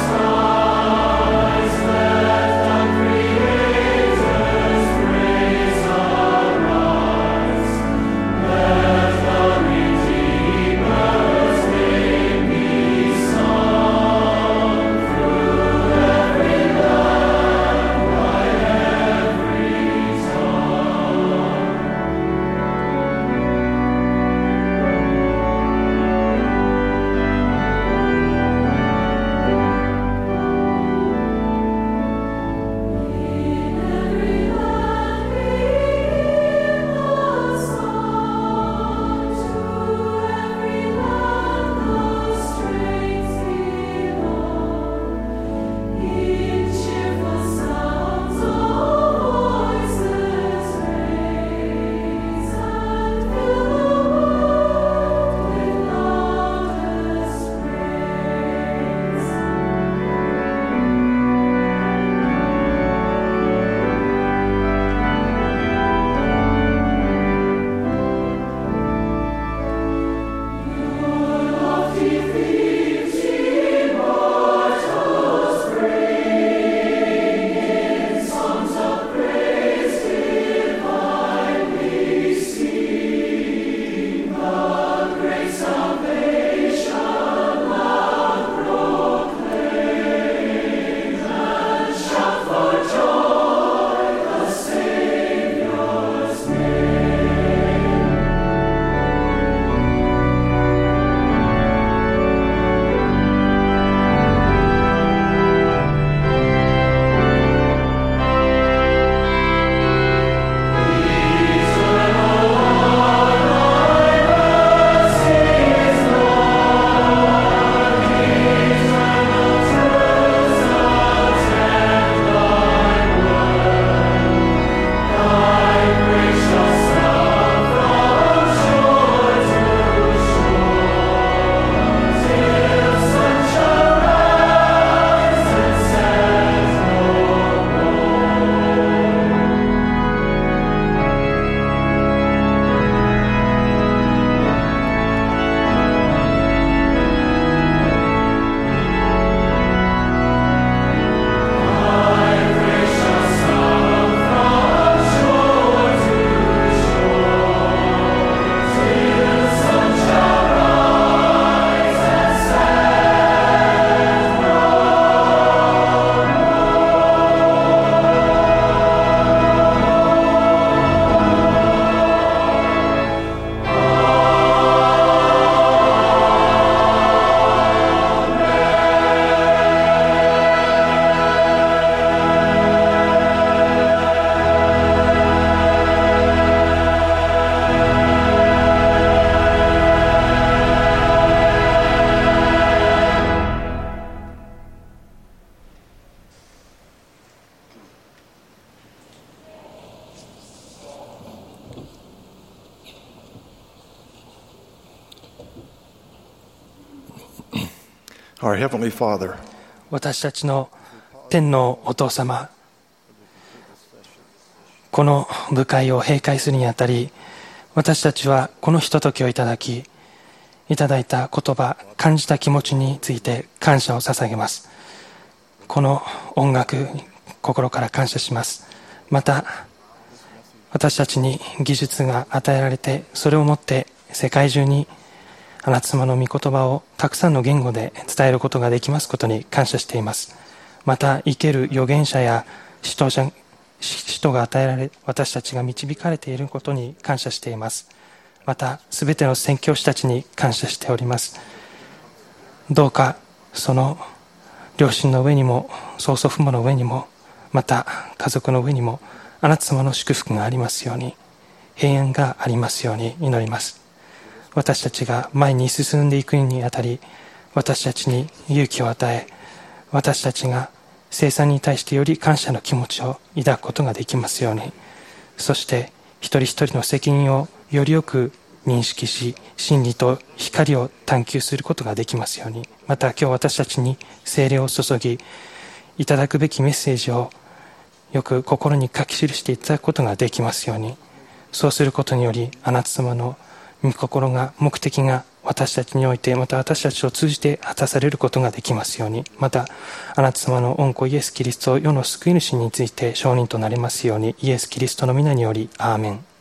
Our Heavenly Father, 私たちの天のお父様、この部会を閉会するにあたり、私たちはこのひとときをいただき、いただいた言葉、感じた気持ちについて感謝を捧げます。この音楽に心から感謝します。また私たちに技術が与えられて、それをもって世界中にあなた様の御言葉をたくさんの言語で伝えることができますことに感謝しています。また生ける預言者や使徒者使徒が与えられ、私たちが導かれていることに感謝しています。またすべての宣教師たちに感謝しております。どうかその両親の上にも曽祖父母の上にも、また家族の上にもあなた様の祝福がありますように、平安がありますように祈ります。私たちが前に進んでいくにあたり、私たちに勇気を与え、私たちが生産に対してより感謝の気持ちを抱くことができますように、そして一人一人の責任をよりよく認識し、真理と光を探求することができますように、また今日私たちに聖霊を注ぎ、いただくべきメッセージをよく心に書き記していただくことができますように、そうすることによりあなた様の御心が、目的が私たちにおいて、また私たちを通じて果たされることができますように、またあなた様の御子イエス・キリスト、世の救い主について証人となりますように、イエス・キリストの皆によりアーメン。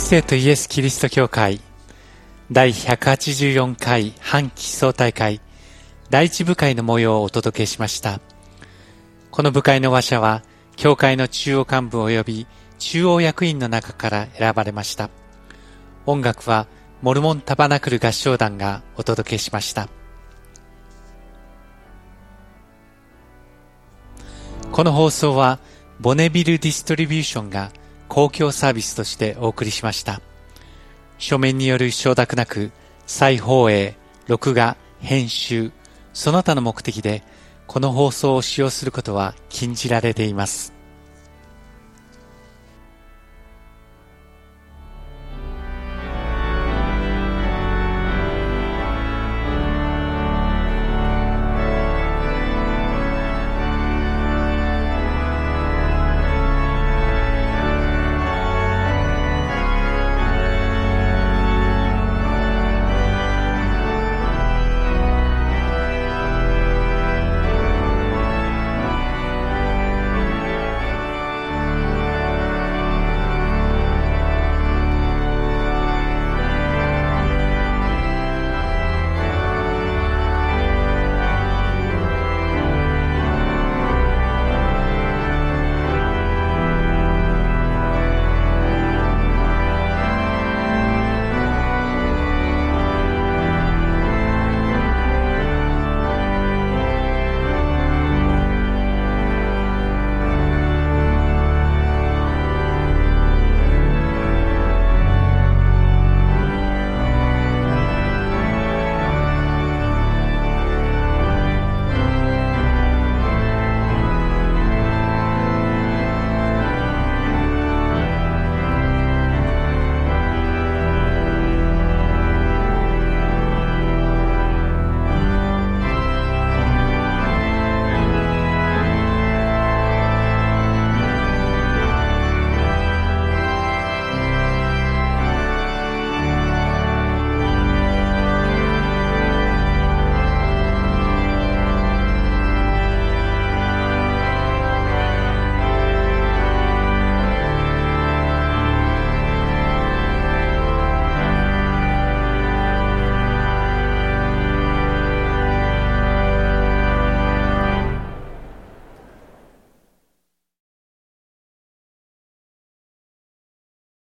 聖とイエス・キリスト教会第ひゃくはちじゅうよんかい半期総大会第一部会の模様をお届けしました。この部会の話者は教会の中央幹部及び中央役員の中から選ばれました。音楽はモルモンタバナクル合唱団がお届けしました。この放送はボネビルディストリビューションが公共サービスとしてお送りしました。書面による承諾なく再放映、録画、編集、その他の目的でこの放送を使用することは禁じられています。